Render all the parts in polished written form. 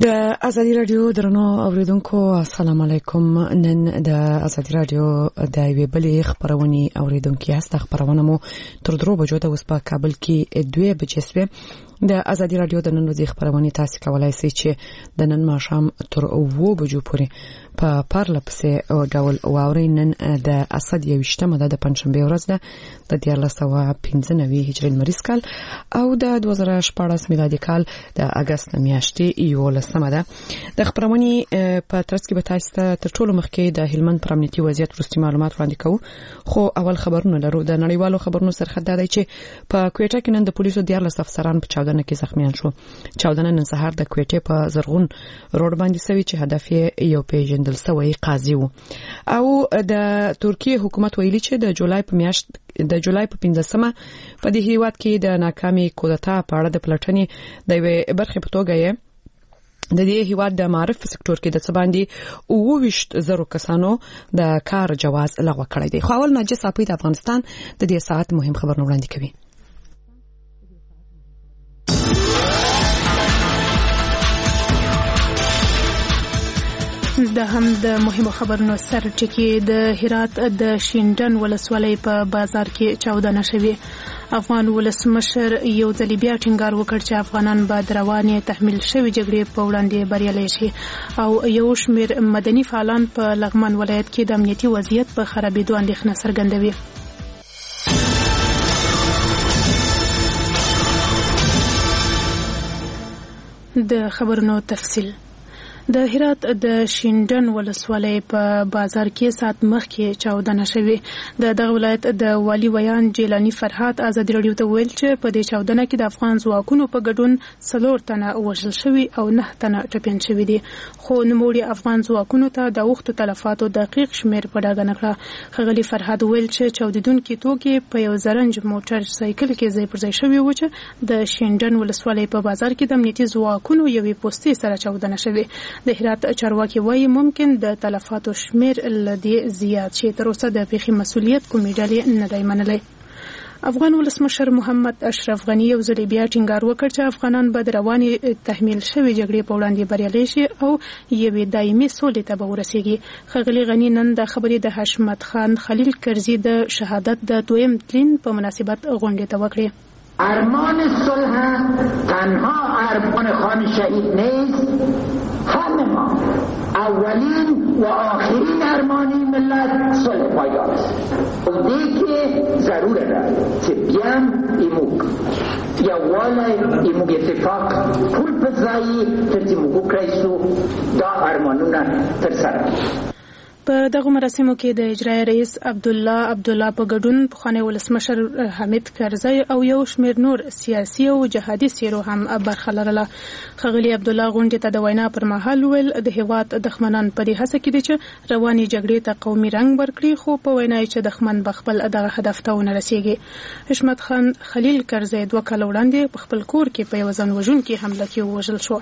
د ازادي رادیو درنو اوریدونکو السلام علیکم. نن د ازادي رادیو د یوې بلې خبرونې اوریدونکو یاست. خبرونه مو تر 3 بجو د اوس په کابل کې 2 بجې سوه. د ازادي رادیو د نن ورځې خبرونه تاسو کولای شئ چې د نن ماښام تر 2 بجو پورې په پارله پسې او ډول واوري. نن د اسد 21مه د پنځشنبه ورځ ده د 1995 هجري لمریز کال او د 2014 میلادي کال د اگست میاشتې 11مه ده. د خبرونې په ترڅ کې به تاسو ته تر ټولو مخکې د هلمند پر امنیتي وضعیت وروستي معلومات وړاندې کوو. خو اول خبرونه لرو. د نړیوالو خبرونو سرحد دی چې په کوټه کې نن د پولیسو 14 افسران په چاودنه کې زخمیان شو. چاودنه نن سهار د کوټه په زرغون روډ باندې سوي چې هدف یې یو پیژندل شوی قاضي وو. او د ترکیه حکومت ویلي چې د جولای په 15مه په دې هیواد کې د ناکامي کودتا په اړه د پلټنې د یوې برخې په توګه یې د دې هیواد د معرف سکتور کې د سباندي 20,000 کسانو د کار جواز لغوه کړی دی. خو اول ناجس اپی د افغانستان د دې ساعت مهم خبرونه وړاندې کوي. د هم د مهمو خبرونو سرټکی د هرات د شینډن ولسوالۍ په بازار کې چاودنه شوه. افغان ولسمشر یو ځل بیا ټینګار وکړ چې افغانان به د روانې تحمیل شوی جګړې په وړاندې بریالي شي او یو شمېر مدني فعالان په لغمان ولایت کې د امنیتي وضعیت په خرابېدو اندېښنه څرګندوي. د خبرونو تفصیل. د هرات د شینډن ولسوالۍ په بازار کې سات مخکې چاودنه شوه. د ولایت د والی ویان جیلانی فرحات ازادي رادیو ته ویل چې په دې چاودنه کې د افغان ځواکونو په ګډون 4 تنه وژل شوي او 9 تنه ټپيان شوي دي. خو نوموړي افغان ځواکونو ته د وختو تلفاتو دقیق شمیر په ډاګه نه کړ. خغلی فرحات ویل چې چاودیدونکو توکي په یو زرنج موټر سایکل کې ځای پر ځای شوي و چې د شینډن ولسوالۍ په بازار کې د امنیتي ځواکونو یوې پوستې سره چاودنه شوه. د هرات چارواکي وایي ممکن د تلفاتو شمیر لدی زیات شي. تر اوسه د پیښې مسؤلیت کومې ډلې نه دی منلی. افغان ولسمشر محمد اشرف غنی یو ځل بیا ټینګار وکړ چې افغانان به د روانې تحمیل شوی جګړې په وړاندې بریالي شي او یوې دایمي سولې ته به ورسیږي. خغلی غنی نن د خبرې د حشمت خان خلیل کرزي د شهادت د 2م تلین په مناسبت غونډه ته وکړه. ارمان صلح تنها ارمان خان شهید نیست، همه ما اولین و آخرین ارمانی ملت صلح پایدار است. دیگه ضروره را که بیان ایموگ یا والا ایموگ اتفاق پول پزایی ترتیموگو کریسو دا ارمانونا ترسر. په دغه مراسمو کې د اجرایي رئیس عبدالله په ګډون پخوانی ولسمشر حمید کرزی او یو شمېر نور سیاسي او جهادي څیرو هم برخه لرله. ښاغلي عبدالله غونډې ته د وینا پر مهال ویل د هیواد دښمنان په دې هڅه کې دي چې روانې جګړې ته قومي رنګ ورکړي، خو په وینا یې چې دښمن به خپل دغه هدف ته ونه رسیږي. حشمت خان خلیل کرزی 2 کاله وړاندې په خپل کور کې په یو ځان وژونکي حمله کې ووژل شو.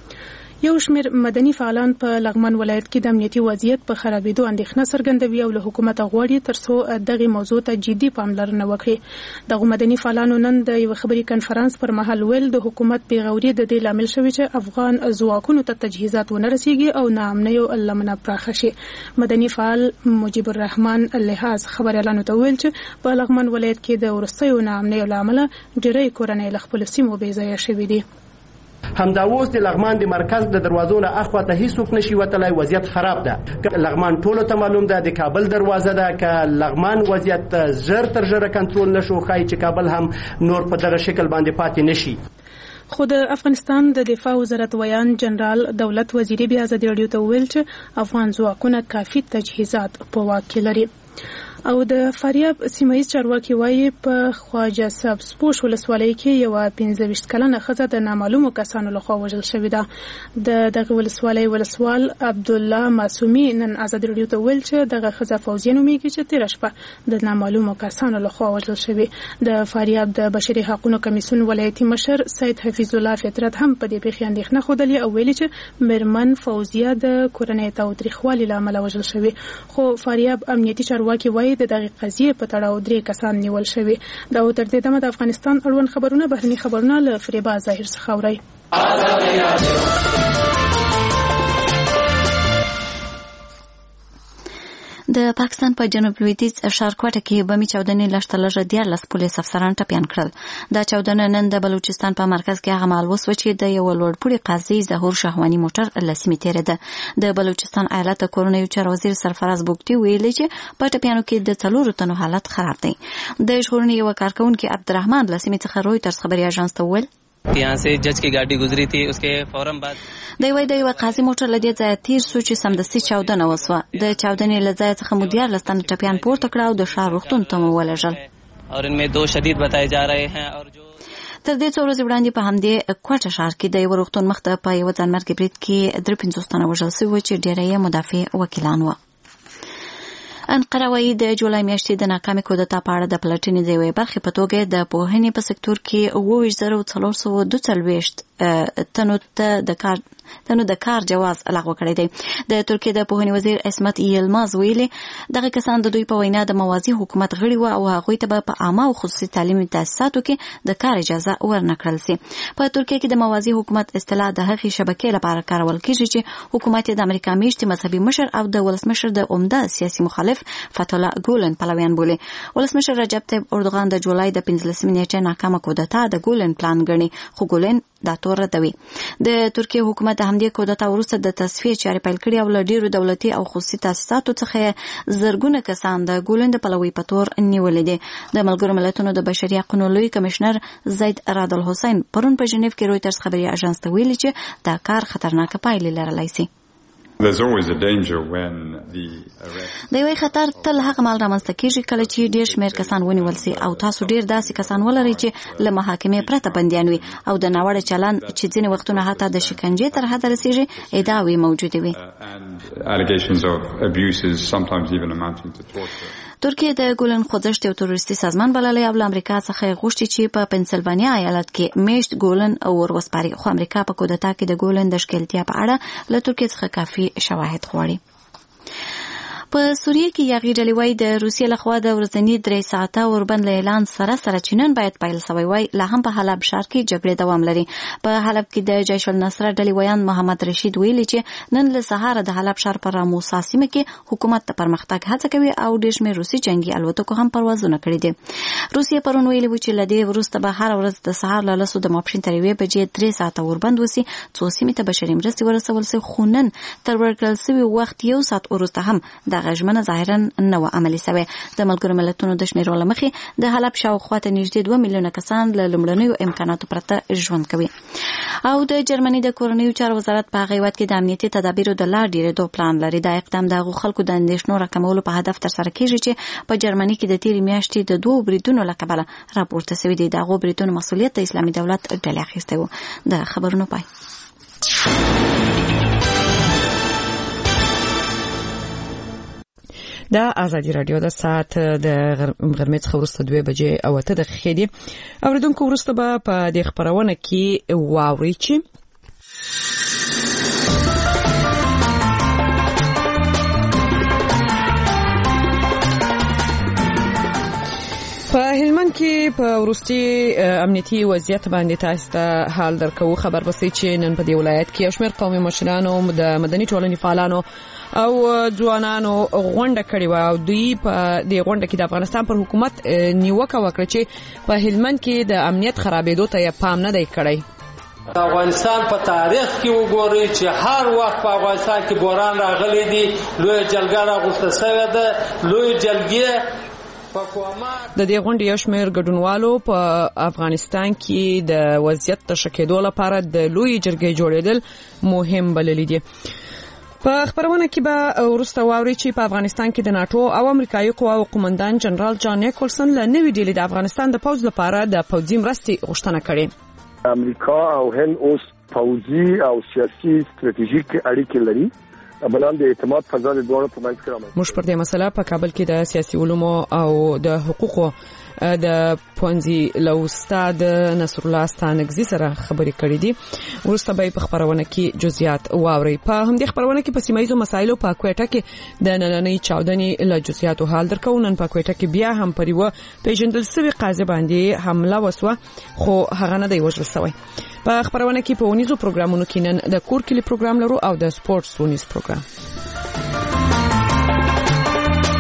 یو شمېر مدني فعالان په لغمان ولایت کې د امنیتي وضعیت په خرابېدو اندېښنه څرګندوي او له حکومت غواړي ترڅو دغه موضوع ته جدي پاملرنه وکړي. دغه مدني فعالانو نن د یو خبري کنفرانس پر مهال ویل د حکومت بیغوري د دې لامل شوی چې افغان ځواکونو ته تجهیزات ونه رسیږي او ناامنۍ لمنه پراخه شي. مدني فعال مجيب الرحمن لحاظ خبريالانو ته ویل چې په لغمان ولایت کې د ورستیو ناامنۍ لامل ډېری کورنۍ له خپل سیمو بې ځایه شوي دي. همدا اوس د لغمان د مرکز د دروازو نه اخوا ته هیڅوک نشي وتلی. وضعیت خراب ده. لغمان ټولو ته معلوم ده د کابل دروازه ده. که لغمان وضعیت زر تر زره کنټرول نشو ښایي چې کابل هم نور په دغه شکل باندې پاتې نشي. خو د افغانستان د دفاع وزارت ویان جنرال دولت وزیری بیا ازادي رادیو ته ویل چې افغان ځواکونه کافي تجهیزات په واک کې لري. او د فاریاب سیمایي چارواکي وایي په خواجه سبزپوش ولسوالۍ کې یو 15 کلنه ښځه د نامعلومو کسانو لخوا وژل شوې ده. د دغه ولسوالۍ ولسوال عبدالله معصومي نن ازادي رادیو ته ویل چې دغه ښځه فوزیه نومیږي چې تېره شپه د نامعلومو کسانو لخوا وژل شوې. د فاریاب د بشري حقوقو کمیسیون ولایتي مشر سید حفیظ الله فطرت هم په دې پیښې اندېښنه ښودلې او ویلي چې میرمن فوزیه د کورنۍ تاوتریخوالي له امله وژل شوې. خو فاریاب امنیتي چارواکي وایي د دغه قضیې په تړاو 3 کسان نیول شوي. دا تر دې دمه د افغانستان اړوند خبرونه بهرني خبرونه له فریبا ظاهر څخه اوري. د پاکستان په جنوب لویدیځ ښارکوټه کې بمي چاودنې لږترلږه 14 پولیس افسران ټپیان کړل. دا چاودنه نن د بلوچستان په مرکز کې هغه مهال وسوه چې د یو لوړپوړي قاضي ظهور شهواني موټر له سیمې تېرېده. د بلوچستان ایالت د کورنیو چارو وزیر سرفراز بوګتي ویلي چې په ټپیانو کې د 4 تنو حالت خراب دی. د ژغورنې یو کارکونکي عبدالرحمن له سیمې څخه رویټرز خبري اژانس ته وویل यहाँ से जज की गाड़ी गुजरी थी उसके फौरन बाद د یو قاضي موټر له دې ځایه تیر شو چې سمدستي چاودنه وسوه. د چاودنې له ځایه څخه مو 14 تنه ټپیان پورته کړه او د ښار روغتون ته مو ولېږل. और इनमें 2 शदीद बताए जा रहे हैं. और जो تر دې څو ورځې وړاندې په همدې کوټه ښار کې د یو روغتون مخ ته په یو ځانمرګي برید کې 53 تنه وژل شوي چې ډېری یې مدافع وکیلان وو. انقره وايي د جولای میاشتې د ناکامې کودتا په اړه د پلټنې د یوې برخې په توګه د پوهنې په سکتور کې 24,422 تنو د کار جواز لغوه کړی دی. د ترکیه د پوهنې وزیر اسمت یلماز ویلي دغه کسان د دوی په وینا د موازی حکومت غړي وو او هغوی ته به په عامه او خصوصي تعلیمي تاسیساتو کې د کار اجازه ورنکړل سي. په ترکیه کې د موازی حکومت اصطلاح د هغې شبکې لپاره کارول کیږي چې حکومت د امریکا میشتي مذهبي مشر او د ولسمشر د عمده سیاسي مخالف فتح ګولن پلویان بولي. ولسمشر رجب طیب اردوغان د جولای د 15 نیټې ناکامه کودتا د ګولن پلان ګڼي خو ګولن دا تور ردوي. د ترکیه حکومت د همدې کودتا وروسته د تصفیه چارې پیل کړې او له ډیرو دولتي او خصوصي تاسیساتو څخه زرګونه کسان د ګولن د پلوي په تور نیولې دي. د ملګرو ملتونو د بشري حقوقو لوی کمشنر زید راد الحسین پرون په ژنیف کې رویټرز خبري اژانس ته ویلي چې دا کار خطرناک پایلې لرلی شي. There's always a danger when the د یوې خطر تل هغه مال رامنځته کیږي کله چې ډیر شمیر کسان ونیول سي او تاسو ډیر داسې کسان ولرئ چې له محاکمې پرته بندیان وي او د ناوړه چلند چې ځینې وختونه حتی د شکنجې تر حده رسیږي ادعاوې موجودې وي. allegations of abuses sometimes even amounting to torture. ترکیه د ګولن خوځښت یو تروریستي سازمان بللی او له امریکا څخه غوښتي چې په پنسلوانیا ایالت کې میشت ګولن اور وسپاري خو امریکا په کودتا کې د ګولن د ښکېلتیا په اړه له ترکیه څخه کافي شواهد غواړي. په سوریه کې یاغي ډلې وایي د روسیې لخوا د ورځني 3 ساعته اوربند له اعلان سره چې نن باید پیل شوی وای لا هم په حلب ښار کې جګړې دوام لري. په حلب کې د جیش النصره ډلې ویان محمد رشید ویلي چې نن له سهار د حلب ښار پر راموسا سیمه کې حکومت د پرمختګ هڅه کوي او ډېر شمېر روسي جنگي الوتکو هم پروازونه کړي دي. روسیې پرون ویلي و چې له دې وروسته به هر ورځ د سهار له 10 د ماپښین تر 1 بجې 3 ساعته اوربند وسی څو سیمې ته بشري مرستې ورسول شي خو نن تر ورکړل شوي وخت 1 ساعت وروسته هم دغه ژمنه ظاهرا نه و عملي شوې. د ملګرو ملتونو د شمیرو له مخې د حلب شاوخوا ته نږدې 2 میلیونه کسان له لومړنیو امکاناتو پرته ژوند کوي. او د جرمني د کورنیو چارو وزارت په هغه وخت کې د امنیتي تدابیرو د لا ډیرېدو پلان لري. دا اقدام د خلکو د اندېښنو راکمولو په هدف ترسره کیږي چې په جرمني کې د تیرې میاشتې د 2 بریدونو له کبله راپورته شوي دي. دغه بریدونو مسؤلیت د اسلامي دولت ډلې اخیستی و. د خبرونو پای. دا ازادي رادیو د ساعت د غرمې څخه وروسته 2 بجې او 8 دقیقې دي. اوریدونکو وروسته به په دې خبرونه کې واوري چې په هلمند کې په وروستي امنیتي وضعیت باندې تاسو ته حال درکو. خبر بسې چې نن په دې ولایت کې شمېر قومي مشرانو د مدني ټولنې فعالانو او ځوانانو غونډه کړې و او دوی په دې غونډه کې د افغانستان پر حکومت نیوکه وکړه چې په هلمند کې د امنیت خرابېدو ته پام نه دی کړی. افغانستان په تاریخ کې وګورئ چې هر وخت په افغانستان کې بوران راغلی دی. لوی جلګه راغوښته شوې ده. لوی جلګې د دې غونډې یو شمېر ګډونوالو په افغانستان کې د وضعیت د ښه کېدو لپاره د لوی جرګې جوړېدل مهم بللي دي. په خبرونه کې به وروسته واوري چې په افغانستان کې د ناتو او امریکایي قواو قومندان جنرال جان نیکولسن له نوې ډلې د افغانستان د پوځ لپاره د پوځي مرستې غوښتنه کړې. امریکا او هند اوس پوځي او سیاسي ستراتیژیک اړیکې لري. بلان د اعتماد فضا د دوه په منځ کې رامنځته. موږ پر دې مسله په کابل کې د سیاسي علومو او د حقوقو د پونځي له استاد نصر الله ستانګزي سره خبرې کړې دي. ورسته به په خبرونه کې جزئیات واوري. په همدې خبرونه کې په سیمایي مسایلو په کوټه کې د نننۍ چاودنې له جزئیاتو حال درکو. نن په کوټه کې بیا هم پریوه پیژندل شوی قاضي باندې حمله وسوه خو هغه نه دی وژل شوی. په خبرونه کې په ونیزو پروګرامونو کې نن د کور کلی پروګرام لرو او د سپورتس ونیز پروګرام.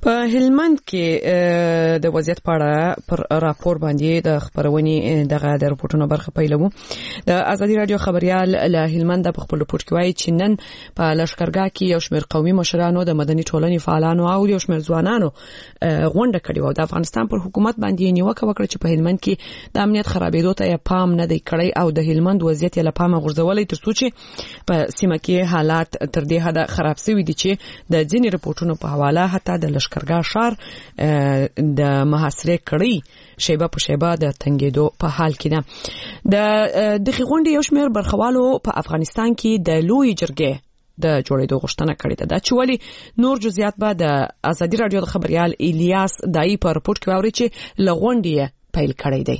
په هلمند کې د وضعیت په اړه پر راپور باندې د خبرونې دغه د راپورټونو برخه پیلوو. د ازادي رادیو خبريال له هلمند په خپل راپور کې وایي چې نن په لشکرګاه کې یو شمېر قومي مشرانو د مدني ټولنې فعالانو او یو شمېر ځوانانو غونډه کړې و. د افغانستان پر حکومت باندې نیوکه وکړه چې په هلمند کې د امنیت خرابېدو ته پام نه دی کړی او د هلمند وضعیت له پامه غورځولې ترڅو چې په سیمه کې حالات تر دې حده خراب شوي دي چې د ځینې راپورټونو په حواله حتی د لشکرګاه شهر د محاصرې کړی شیبه په شیبه د تنګېدو په حال کې ده. د دغه غونډې یو شمېر برخوالو په افغانستان کې د لوی جرګې د جوړېدو غوښتنه کړې ده چې ولی نور جزئیات به د ازادي رادیو د خبريال الیاس دای په راپورټ کې واوري چې لغونډې پیل کړی دی.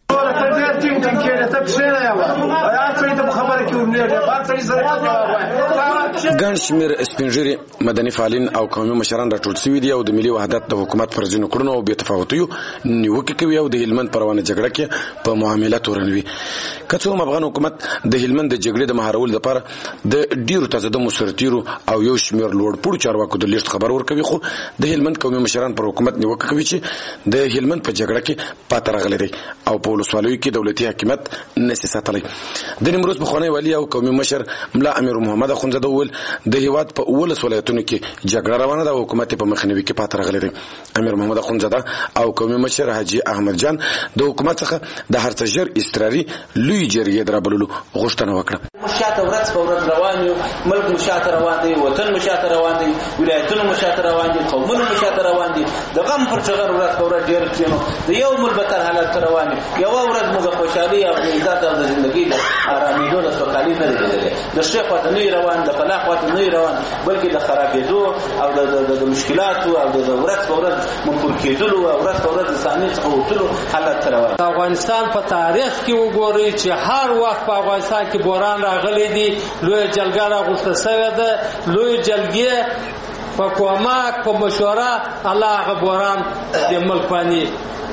ګڼ شمېر سپینږیري مدني فعالین او قومي مشران راټول شوي دي او د ملي وحدت د حکومت پر ځینو کړنو او بې تفاوتیو نیوکې کوي او د هلمند پر روانه جګړه کې په معامله تورنوي. که څه هم افغان حکومت د هلمند د جګړې د مهارولو لپاره د ډیرو تازه سرتیرو او یو شمېر لوړپوړو چارواکو د لیست خبر ورکوي، خو د هلمند قومي مشران پر حکومت نیوکه کوي چې د هلمند په جګړه کې پاتې راغلی دی او په ولسوالیو کې دولتي حکومت نشي ساتلی. د نیمروز پخوانی والی او قومي مشر ملا امیر محمد اخونزاده وویل د هیواد په 19 ولایتونو کې جګړه روانه ده او حکومت په مخنیوي کې پاتې راغلی دی. امیر محمد اخونزاده او قومي مشر حاجی احمد جان د حکومت څخه د هر څه ژر استراري لوی جرګې درابللو غوښتنه وکړه. مشاته ورځ په ورځ روان یو، ملک مشاته روان دی، وطن مشاته روان دی، ولایتونه مشاته روان دي، قومونه مشاته روان دي. د غم پر څغر ورځ په ورځ ډیر کینو د یو ملبتر حالت روان دي. یو ورځ موږ خوشحالي او عزت او د ژوندۍ د آرامېدو د سوکالۍ نه لري. د شیخ وته نه روان، د فلاح وته نه روان، بلکې د خرابېدو او د مشکلاتو او د ورځ په ورځ منفور کېدلو او ورځ په ورځ انساني څخه وتلو حالت روان. افغانستان په تاریخ کې وګورئ چې هر وخت په افغانستان کې بوران راغلی دی، لوی جلګه راغوښته شوې ده. لوی جلګې په کومک په مشوره الله هغه بوران د ملک باندې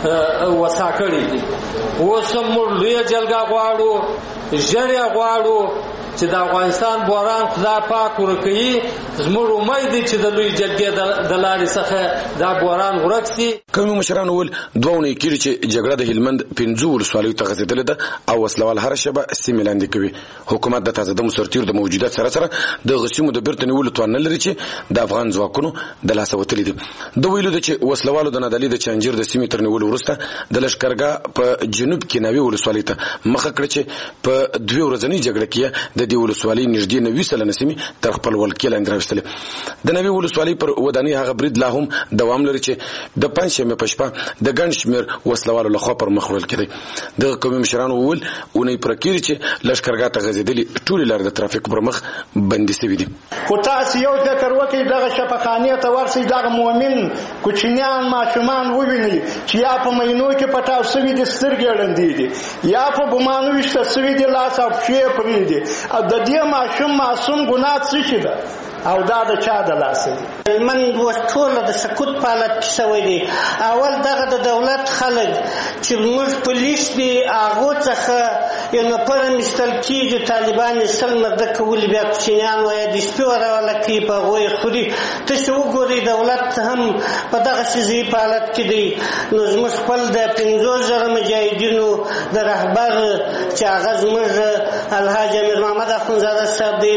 وسا کړی دي. اوس موږ لوی جلګه غواړو، ژر یې غواړو چې د افغانستان بوران خدای پاک ورکوي. زموږ امید دی چې د لوی جرګې د لارې څخه دا بوران ورک شي. قومي مشران وویل دوه اونۍ کېږي چې جګړه د هلمند 5 ولسوالیو ته غځېدلې ده او وسلوال هره شبه سیمې لاندې کوي. حکومت د تازه دمو سرتیرو د موجودیت سره سره د غسیمو د بیرته نیولو توان نه لري چې د افغان ځواکونو د لاسه وتلي دي. د ویلو ده چې وسلوالو د نادعلي د چانجیر د سیمې تر نیولو وروسته د لشکرګاه په جنوب کې ناوې ولسوالۍ ته مخه کړه چې په 2 ورځنۍ جګړه کې د دې ولسوالۍ نږدې 90 سلنه سیمې تر خپل ولکې لاندې راوستلې. د نوې ولسوالۍ پر ودانۍ هغه برید لا هم دوام لري چې د پنځشنبې په شپه د ګڼ شمېر وسلوالو لخوا پر مخ وړل کېدی. دغه قومي مشرانو وویل اونۍ پوره کېږي چې لشکرګاه ته غځېدلې ټولې لارې د ترافیک پر مخ بندي شوي دي. خو تاسو یو فکر وکړئ، دغه شفاخانې ته ورسئ، دغه مؤمن کوچنیان ماشومان ووینئ چې یا په مینو کې پټاو شوي دي، سترګې ړندې دي، یا په بمانو ویشته شوي دي، لاس او پښې پرې دي. او د دې معصوم ګناه څه شي ده او دا د چا د لاسه دي؟ هلمند اوس ټوله د سقوط په حالت کې شوی دی. اول دغه د دولت خلک چې موږ پولیس دي هغو څخه یو نفر ایستل کېږي، طالبان ایستل مردکه ولي بیا کوچنیان وایي د شپې وروله کوي، په هغو یې خوري. تاسې وګورئ دولت هم په دغسې ضعیف حالت کې دی. نو زموږ خپل د 50,000 مجاهدینو د رهبر چې هغه زموږ الحاج امیر محمد اخونزاده صاحب دی،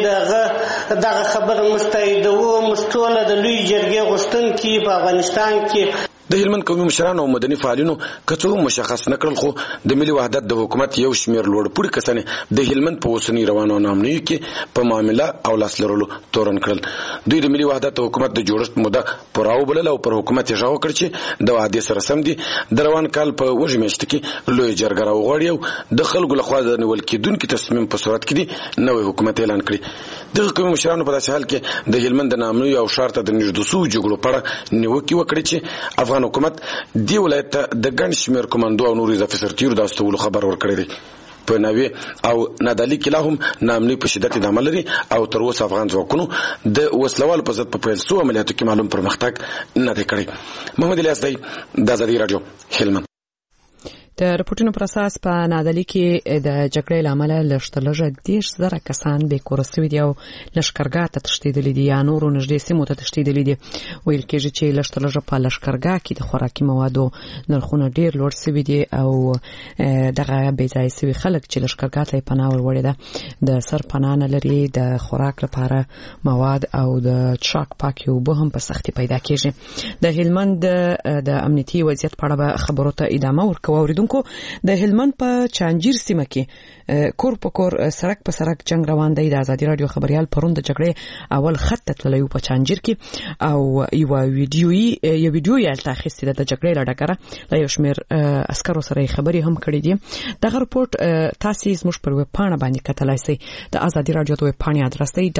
دغه خبره موږ تاییدوو. موږ ټوله د لوی جرګې غوښتونکي په افغانستان کې د هلمند قومي مشرانو او مدني فعالینو که څه هم مشخص نه کړل، خو د ملي وحدت د حکومت یو شمېر لوړپوړي کسانې د هلمند په اوسنۍ روانو نامنیو کې په معامله او لاس لرلو تورن کړل. دوی د ملي وحدت حکومت د جوړښت موده پوره وبلله او پر حکومت یې غږ وکړ چې د وعدې سره سم دي د روان کال په وږمې میاشت کې لوی جرګه راوغواړي او د خلکو لخوا د نیول کېدونکي تصمیم په صورت کې دي نوی حکومت اعلان کړي. دغه قومي مشرانو په داسې حال کې د هلمند د نامنیو او ښار ته د نږدې شویو جګړو په اړه نیوکې وکړې چې افغان حکومت دی ولایت ته د ګڼ شمېر کمانډو او نورو اضافي سرتیرو د استولو خبر ورکړی دی. په نوې او نادعلي کې لا هم نامني په شدت ادامه لري او تر اوسه افغان ځواکونو د وسلوالو په ضد په پیل شوو عملیاتو کې معلوم پرمختګ نه دی کړی. محمد الیاس دی، د ازادي راډیو، هلمند. د رپورټونو پر اساس په نادلي کې د جګړې لامل لږ 10,000 کسان به کور شوي دي او لشکرګاه ته تښتېدلي دي یا نورو نږدې سیمو ته تښتېدلي دي. ویل کېږي چې لږ په لشکرګاه کې د خوراکي موادو نرخونه ډېر لوړ شوي دي او دغه بې ځایه شوي خلک چې لشکرګاه ته پناه وروړې ده د سر پناه نه لري، د خوراک لپاره مواد او د څښاک پاکې اوبه هم په سختي پیدا کېږي. د هلمند د امنیتي وضعیت په اړه خبرو ته ادامه ورکوو. اوریدونکو، د هلمند په چانجیر سیمه کې کور په کور سړک په سړک جنگ روان دی. د ازادي رادیو خبريال پرون د جګړې اول خط ته تللی په چانجیر کې او یو ویډیو یې الته اخیستې ده د جګړې له ډګره له یو شمېر عسکرو سره خبرې هم کړې دي. دغه رپورټ تاسو زموږ پر ویب پاڼه باندې کتلای شئ. د ازادي رادیو د ویب پاڼې ادرس دی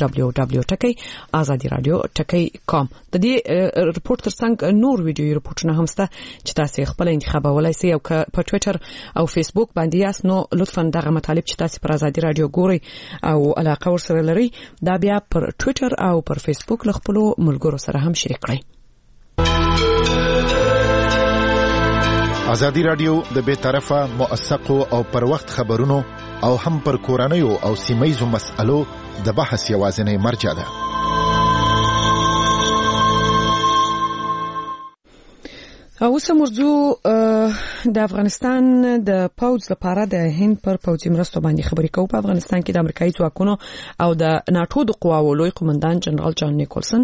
www.azadiradio.com. د دې رپورټ ترڅنګ نور ویډیو رپورټونه هم شته چې تاسو خپل انتخابولای شئ او په ټوئیټر او فیسبوک باندې یاست نو لطفاً دغه مطالب چې تاسو پر ازادي رادیو ګورئ او علاقه ورسره لرئ دا بیا پر ټوئیټر او پر فیسبوک له خپلو ملګرو سره هم شریک کړئ. ازادي رادیو د بې طرفه موثقو او پر وخت خبرونو او هم پر کورنیو او سیمه‌یزو مسألو د بحث یوازینی مرجع ده. اوس موضوع د افغانستان د پوځ لپاره د هند پر پوځي مرستو باندې خبرې کوو. په افغانستان کې د امریکایي ځواکونو او د ناتو د قواو لوی قومندان جنرال جان نیکولسن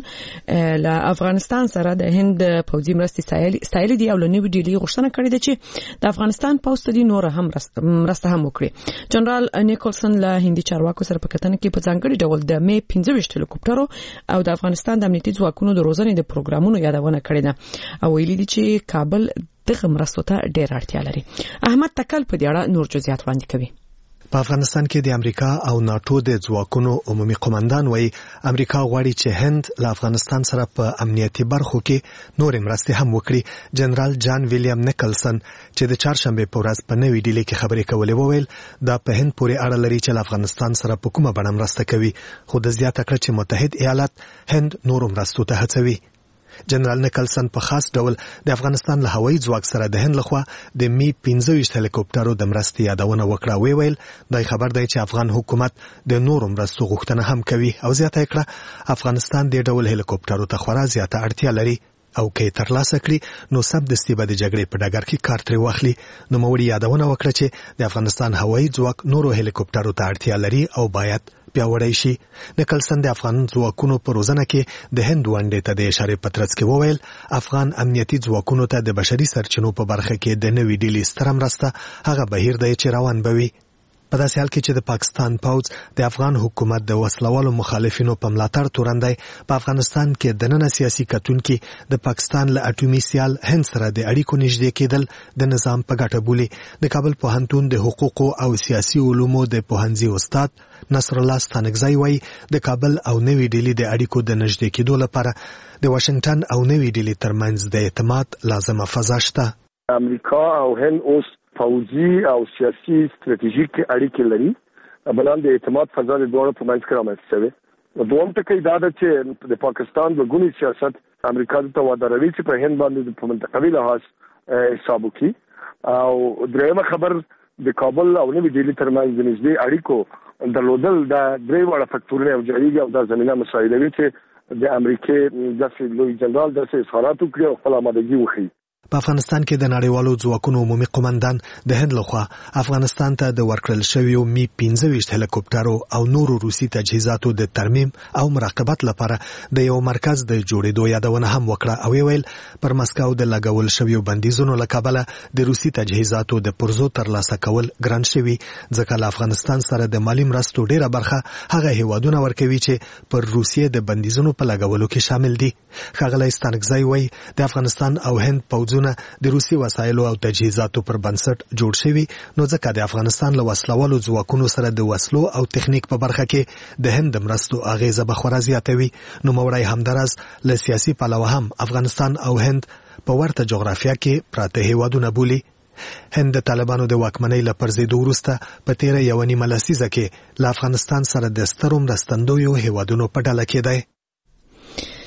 له افغانستان سره د هند پوځي مرستې ستایلې دي او له نوې ډیلي غوښتنه کړې ده چې د افغانستان پوځ ته دي نور هم مرسته هم وکړي. جنرال نیکولسن له هندي چارواکو سره په کتنه کې په ځانګړي ډول د می 15 هلیکوپټرو او د افغانستان د امنیتي ځواکونو د روزنې د پروګرامونو یادونه کړې ده او ویلي دي چې کابل دغه مرستو ته ډېر اړتیا لري. احمد تکل په دې اړه نور جزئیات وړاندې کوي. په افغانستان کې د امریکا او ناتو د ځواکونو عمومي قومندان وایي امریکا غواړي چې هند له افغانستان سره په امنیتي برخو کې نور مرستې هم وکړي. جنرال جان ویلیام نیکلسن چې د چهارشنبه په ورځ په نوې ډیلي کې خبرې کولې وویل دا په هند پورې اړه لري چې له افغانستان سره په کومه بڼه مرسته کوي، خو د زیاته کړ چې متحد ایالات هند نور مرستو ته هڅوي. جنرال نیکلسن په خاص ډول د افغانستان له هوایي ځواک سره د هند لخوا د می 15 هلیکوپټرو د مرستې یادونه وکړه. ویل دا خبر دی چې افغان حکومت د نورو مرستو غوښتنه هم کوي او زیاته کړه افغانستان د ډول هلیکوپټرو ته خورا زیاته اړتیا لري او کې ترلاسه کړي نو سب د استیبه د جګړې په ډګر کې کار ترې واخلي. نو موړي یادونه وکړه چې د افغانستان هوایي ځواک نورو هلیکوپټرو ته اړتیا لري او باید پیاوړی شي. نیکلسن د افغان ځواکونو په روزنه کې د هند ونډې ته د اشاره پترڅ کې وویل افغان امنیتي ځواکونو ته د بشري سرچینو په برخه کې د نوې ډیلي ستره مرسته هغه بهیر دی چې روان بوي. په داسې حال کې چې د پاکستان پوځ د افغان حکومت د وسلوالو مخالفینو په ملاتړ تورندای په افغانستان کې د نن سیاسي کتونکو د پاکستان له اټومي سیال هند سره د اړیکو نږدې کېدل د نظام په ګټه بولي. د کابل پوهنتون د حقوقو او سیاسي علومو د پوهنځي استاد نصر الله ستانکزی وایي د کابل او نوې ډیلي د اړیکو د نږدې کېدو لپاره د واشنگټن او نوې ډیلي ترمنځ د اعتماد لازمه فضا شته. امریکا او هند اوس پوځي او سیاسي ستراتیژیک اړیکې لري، بلان د اعتماد فضا د دوه په منځ کې رامنځته شوی. دوم ټکی دا ده چې د پاکستان د ګونی سیاست امریکا ته واداروي چې په هند باندې په منطقوي لحاظ حساب وکړي او درېمه خبر د کابل او نوې ډیلي ترمنځ د نږدې اړیکو درلودل دا درې وړه فکټورونه او جریږي او دا زمينه مسایلوي چې د امریکای د لوی جنرال د اظهارات وکړي او خپل آمادګي وښيي. په افغانستان کې د نړیوالو ځواکونو عمومي قومندان د هند لخوا افغانستان ته د ورکړل شویو می 15 هلیکوپټرو او نورو روسي تجهیزاتو د ترمیم او مراقبت لپاره د یو مرکز د جوړېدو یادونه هم وکړه او ویل پر مسکو د لګول شویو بندیزونو لکابله د روسي تجهیزاتو د پرزو ترلاسه کول ګران شوی ځکه له افغانستان سره د مالی مرستو ډیره برخه هغه هیوادونه ورکوي چې پر روسیې د بندیزونو په لګولو کې شامل دي. ښاغلی ستانکزی وایي د افغانستان او هند پوځونه د روسي وسایلو او تجهیزاتو پر بنسټ جوړ شوي نو ځکه د افغانستان له وسلوالو ځواکونو سره د وسلو او تخنیک په برخه کې د هند مرستو اغیزه به خورا زیاتوي. نو موړی همدارس له سیاسي پلوه هم افغانستان او هند په ورته جغرافیه کې پراته هیوادونه بولي. هند د طالبانو د واکمنۍ له پرځېدو وروسته په تیره یوه نیمه لسیزه کې له افغانستان سره د سترو مرستندویو هیوادونو په ډله کې دی.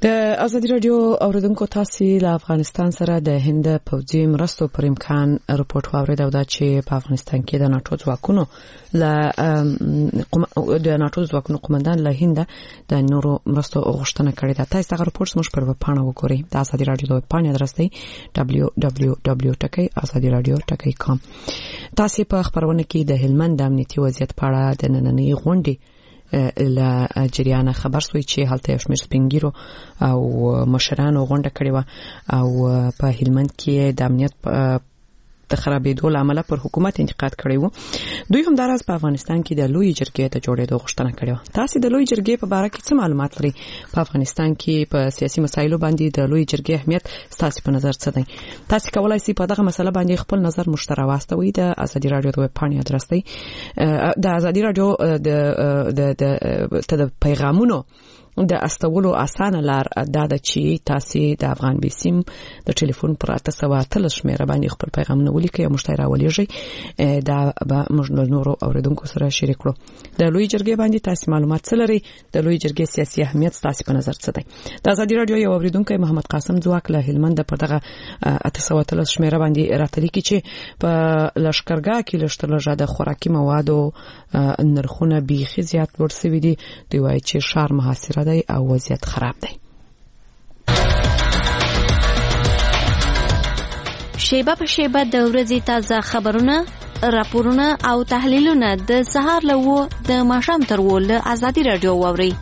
د ازادي رادیو اوریدونکو تاسو له افغانستان سره د هند پوځي مرستو پر امکان رپورټ واورید او دا چې په افغانستان کې د ناتو ځواکونو قومندان له هند د نورو مرستو غوښتنه کړې ده. تاسو دا رپورټ موږ پر وپاڼه وګورئ. د ازادي رادیو د وپاڼې ادرس دی www.azadiradio.com. تاسو په خبرونه کې د هلمند د امنیتي وضعیت په اړه د نننۍ غونډې له جریان خبر سوی چې هلته شمیر سپینګیرو او مشرانو غونډه کړې و او په هلمند کې د امنیت د خرابېدو لامل پر حکومت انتقاد کړی و. دوی هم دراز په افغانستان کې د لوی جرګې ته جوړېدو غوښتنه کړې و. تاسو د لوی جرګې په اړه څه معلومات لرئ؟ په افغانستان کې په سیاسي مسایلو باندې د لوی جرګې اهمیت تاسو په نظر څه دی؟ تاسو کولای شئ په دغه مسله باندې خپل نظر مشترک واستوي. د ازادي رادیو د ویبپاڼې ادرس دی. د ازادي رادیو د پیغامونو د استولو اسانه لار دا د چې تاسو د افغان بي سیم د ټلیفون پر 813 شمیره باندې خپل پیغامونه ولیکئ او مشترک راولېږئ. دا به موږ نورو اوریدونکو سره شریک کړو. د لوی جرګې باندې تاسو معلومات څه لرئ؟ د لوی جرګې سیاسي اهمیت تاسو په نظر څه دی؟ د ازادي رادیو یو اوریدونکو محمد قاسم ځواک له هلمند په دغه 813 شمیره باندې راتلی کی چې په لشکرګاه کې لشتلژه د خوراکي موادو نرخونه بیخي زیات لوړ شوي دي. دوی وایي چې شهر محاصره دی او وضعیت خراب دی. شیبه په شیبه د ورځې تازه خبرونه، راپورونه او تحلیلونه د سهار له و د ماښام تر و له ازادي رادیو واورئ.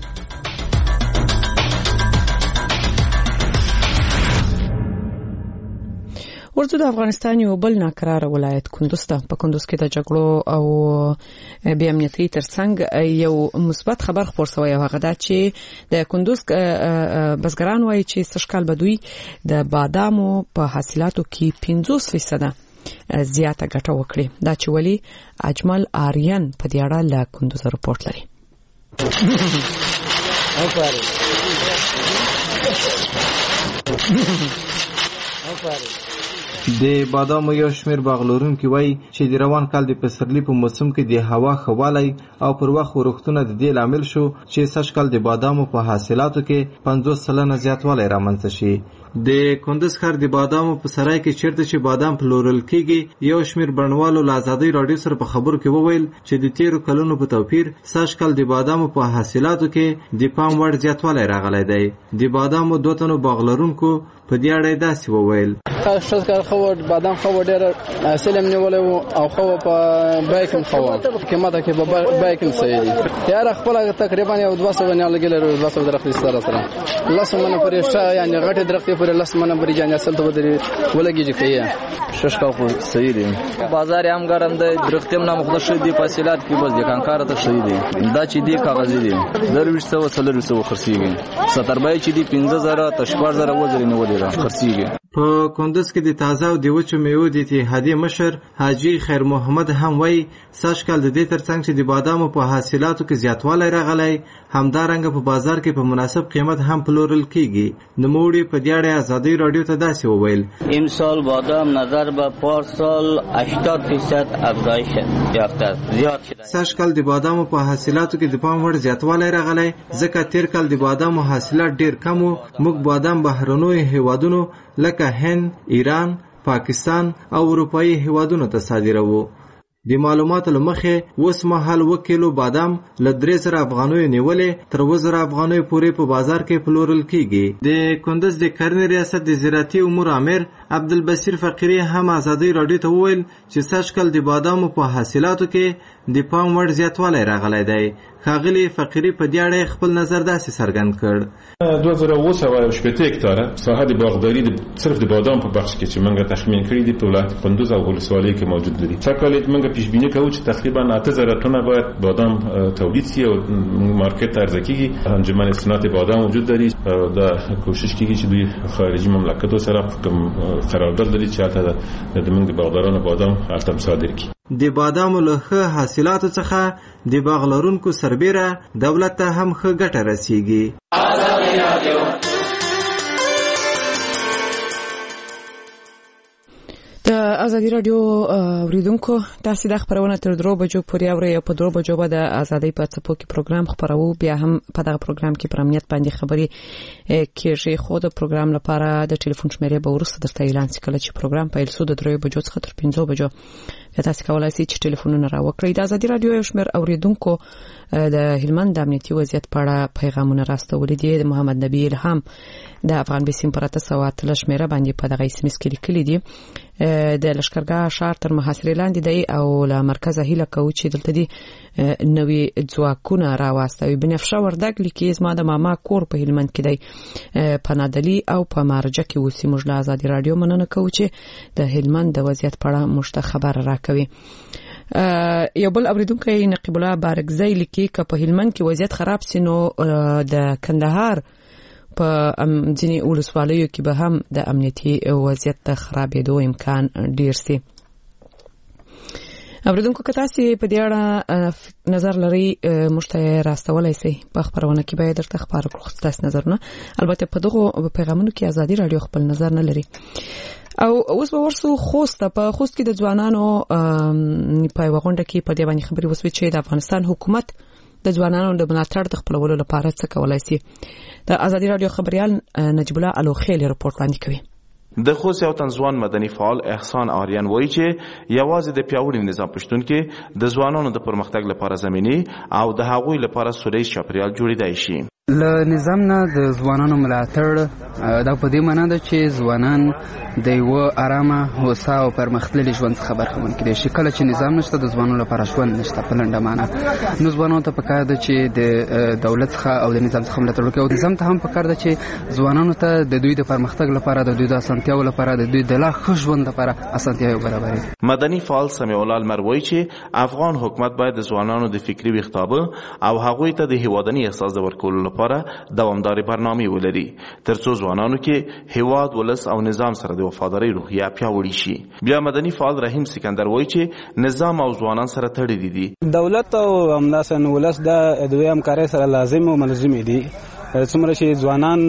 ورته د افغانستان یو بل ناکراره ولایت کندوز ته. په کندوز کې د جګړو او بې امنیتۍ ترڅنګ یو مثبت خبر خپور شوی او هغه دا چې د کندوز بزګران وایي چې سږکال به دوی د بادامو په حاصلاتو کې 50% زیاته ګټه وکړي. دا چې ولی اجمل آریان په دې اړه له کندوز رپورټ لري. د بادامو یو شمیر باغلورونکي وایي چې د روان کال د پسرلي په موسم کې د هوا ښه والی او پر وخت ورښتونه د دې لامل شو چې سږکال د بادامو په حاصلاتو کې 50% زیاتوالی رامنځته شي. د کندز ښار د بادامو په سرای کې چیرته چې بادام پلورل کېږي یو شمیر بڼوالو له ازادۍ راډیو سره په خبرو کې وویل چې د تیرو کلونو په توپیر سږکال د بادامو په حاصلاتو کې د پام وړ زیاتوالی راغلی دی. د بادامو دوه تنو باغلرونکو په دې اړه داسې وویل: شکر خو بادام خو ډېر سلم نیولې او خو په بایکم خو قیمته کې په بایکم صحیح دي. یار خپل تقریبا یو 200 نه لګیل 200 درخت سره لاسه منه پرېشته یعنی غټه درخت پر لاس منه بری جان اصل ته بدري ولګیږي کیه ششکا خو صحیح دي. بازار هم ګرم دی، درختم نه مخدش دي، فاصلات کې بس د کانکار ته صحیح دي. دا چې دي کاغذ دي 200 خرڅيږي 70 چې دي 15000 تشبار وزر نه ولې را خرڅيږي. په کندز کې د تازه او د وچو میوو د اتحادیې مشر حاجی خیر محمد هم وایي سږکال د دې ترڅنګ چې د بادامو په حاصلاتو کې زیاتوالی راغلی همدارنګه په بازار کې په مناسب قیمت هم پلورل کیږي. نوموړي په دې اړه ازادۍ راډیو ته داسې وویل: امسال بادام نظر به پارسال 80% افزایش یافته زیات شده. سږکال د بادامو په حاصلاتو کې د پام وړ زیاتوالی راغلی ځکه تیر کال د بادامو حاصلات ډیر کم وو. موږ بادام بهرنیو هیوادونو لکه هند، ایران، پاکستان او اروپایي هیوادونو ته صادروو. د معلوماتو لمخې اوس مهال 1 کیلو بادام له 3000 افغانیو نیولې تر 2000 افغانیو پورې په بازار کې پلورل کیږي. د کندز د کرنې ریاست د زراعتي امور امیر عبدالبصیر فقیری هم ازادۍ راډیو ته وویل چې سږکال د بادامو په حاصلاتو کې د پام وړ زیاتوالی راغلی دی. ښاغلي فقیري په دې اړه خپل نظر داسې څرګند کړ: 2018 هکتاره ساحه د باغداري صرف د بادام په بخش کې چې موږ تخمین کړی دي په ولایت کندوز او ولسوالۍ کې موجود دي. سږکال موږ پیش بینی کوو چې تقریبا 8000 ټنه باید بادام تولید شي او مارکت ته عرضه کیږي. انجمن صنعت بادام وجود لري او دا کوشش کیږي چې دوی خارجي مملکتو سره قرارداد لري چې هلته د موږ د باغدارانو بادام هلته صادر کړي. د بادامو له ښه حاصلاتو څخه د باغ لرونکو سربیره دولت ته هم ښه ګټه رسیږي. د د ازادي رادیو اوریدونکو تاسو د خبرونه تر 2 بجو پورې اورئ او په 2 بجو به د ازادي په څپو کې پروګرام خبرو. بیا هم په دغه پروګرام کې پر امنیت باندې خبري کېږي. خو د پروګرام لپاره د ټلیفون شمیرې به ورسره درته اعلان شي کله چې پروګرام پیل شو د 3 بجو څخه تر 5 بجو. تاسو کولای شئ چې ټلیفونونه راوکړئ. د ازادي رادیو یو شمېر اوریدونکو د هلمند د امنیتي وضعیت په اړه پیغامونه راستولي دي. د محمد نبی الهام د افغان بیسیم پر 800 شمیره باندې په دغه اسمس کې لیکلي دي. د لشکرګاه شهر تر محاصرې لاندې دی او له مرکزه هیله کوي چې دلته دي نوې ځواکونه راوستوي. بنفشه وردګ لیکي زما د ماما کور په هلمند کې دی په نادلی او په مارجه کې اوسي. موږ له ازادي رادیو مننه کوو چې د هلمند د وضعیت په اړه موږ ته خبر راکوي. یو بل اوریدونکی نقیب الله بارکزی لیکي که په هلمند کې وضعیت خراب سي نو د کندهار په ځینې ولسوالیو کې به هم د امنیتي وضعیت د خرابېدو امکان ډیر سي. اوریدونکو که تاسو په دې اړه نظر لرئ موږ ته راستولای شئ. په خبرونه کې به درته خبر کړو تاسو نظرونه. البته په دغه پیغامونو کې ازادي رادیو خپل نظر نه لري. او اوس به ورسو خوست په خوست کې د ځوانانو په غونډه کې په دې باندې خبري وسوي چې د افغانستان حکومت د ځوانانو د ملاتړ د خپلولو لپاره څه کولای شي. د ازادي رادیو خبريال نجیب الله الوخیل رپورټ وړاندې کوي. د خوست یو تنځوان مدني فعال احسان آریان وایي چې یوازې د پیاوړي نظام پښتون کې د ځوانانو د پرمختګ لپاره زمینی او د هغوی لپاره سولیز چاپیریال جوړیدای شي. له نظام نه د ځوانانو ملاتړ دا په دې معنی ده چې ځوانان د یو آرامه هوسا او پرمختللي ژوند څخه برخمن کړي شي. کله چې نظام نشته د ځوانانو لپاره ژوند نشته په لنډه معنی. نو ځوانانو ته پکار ده چې د دولت څخه او د نظام څخه ملاتړ وکړي او نظام ته هم پکار ده چې ځوانانو ته د دوی د پرمختګ لپاره د دوی د اسانتیاو لپاره د دوی د لا ښه ژوند لپاره اسانتیاوې برابرې. مدني فعال سمیع الله المروي چې افغان حکومت باید د ځوانانو د فکری ویښتابه او هغوی ته د هیوادني احساس ورکولو لپاره دوامداري برنامه ولري ترڅو ځوانانو کې هیواد ولس او نظام سره د وفاداری روحیه پیاوړې شي. بیا مدني فعال رحیم سکندر وایي چې نظام او ځوانان سره تړلي دي. دولت او همداسې ولس د دوی همکارۍ سره لازم او ملزم دي. څومره چې ځوانان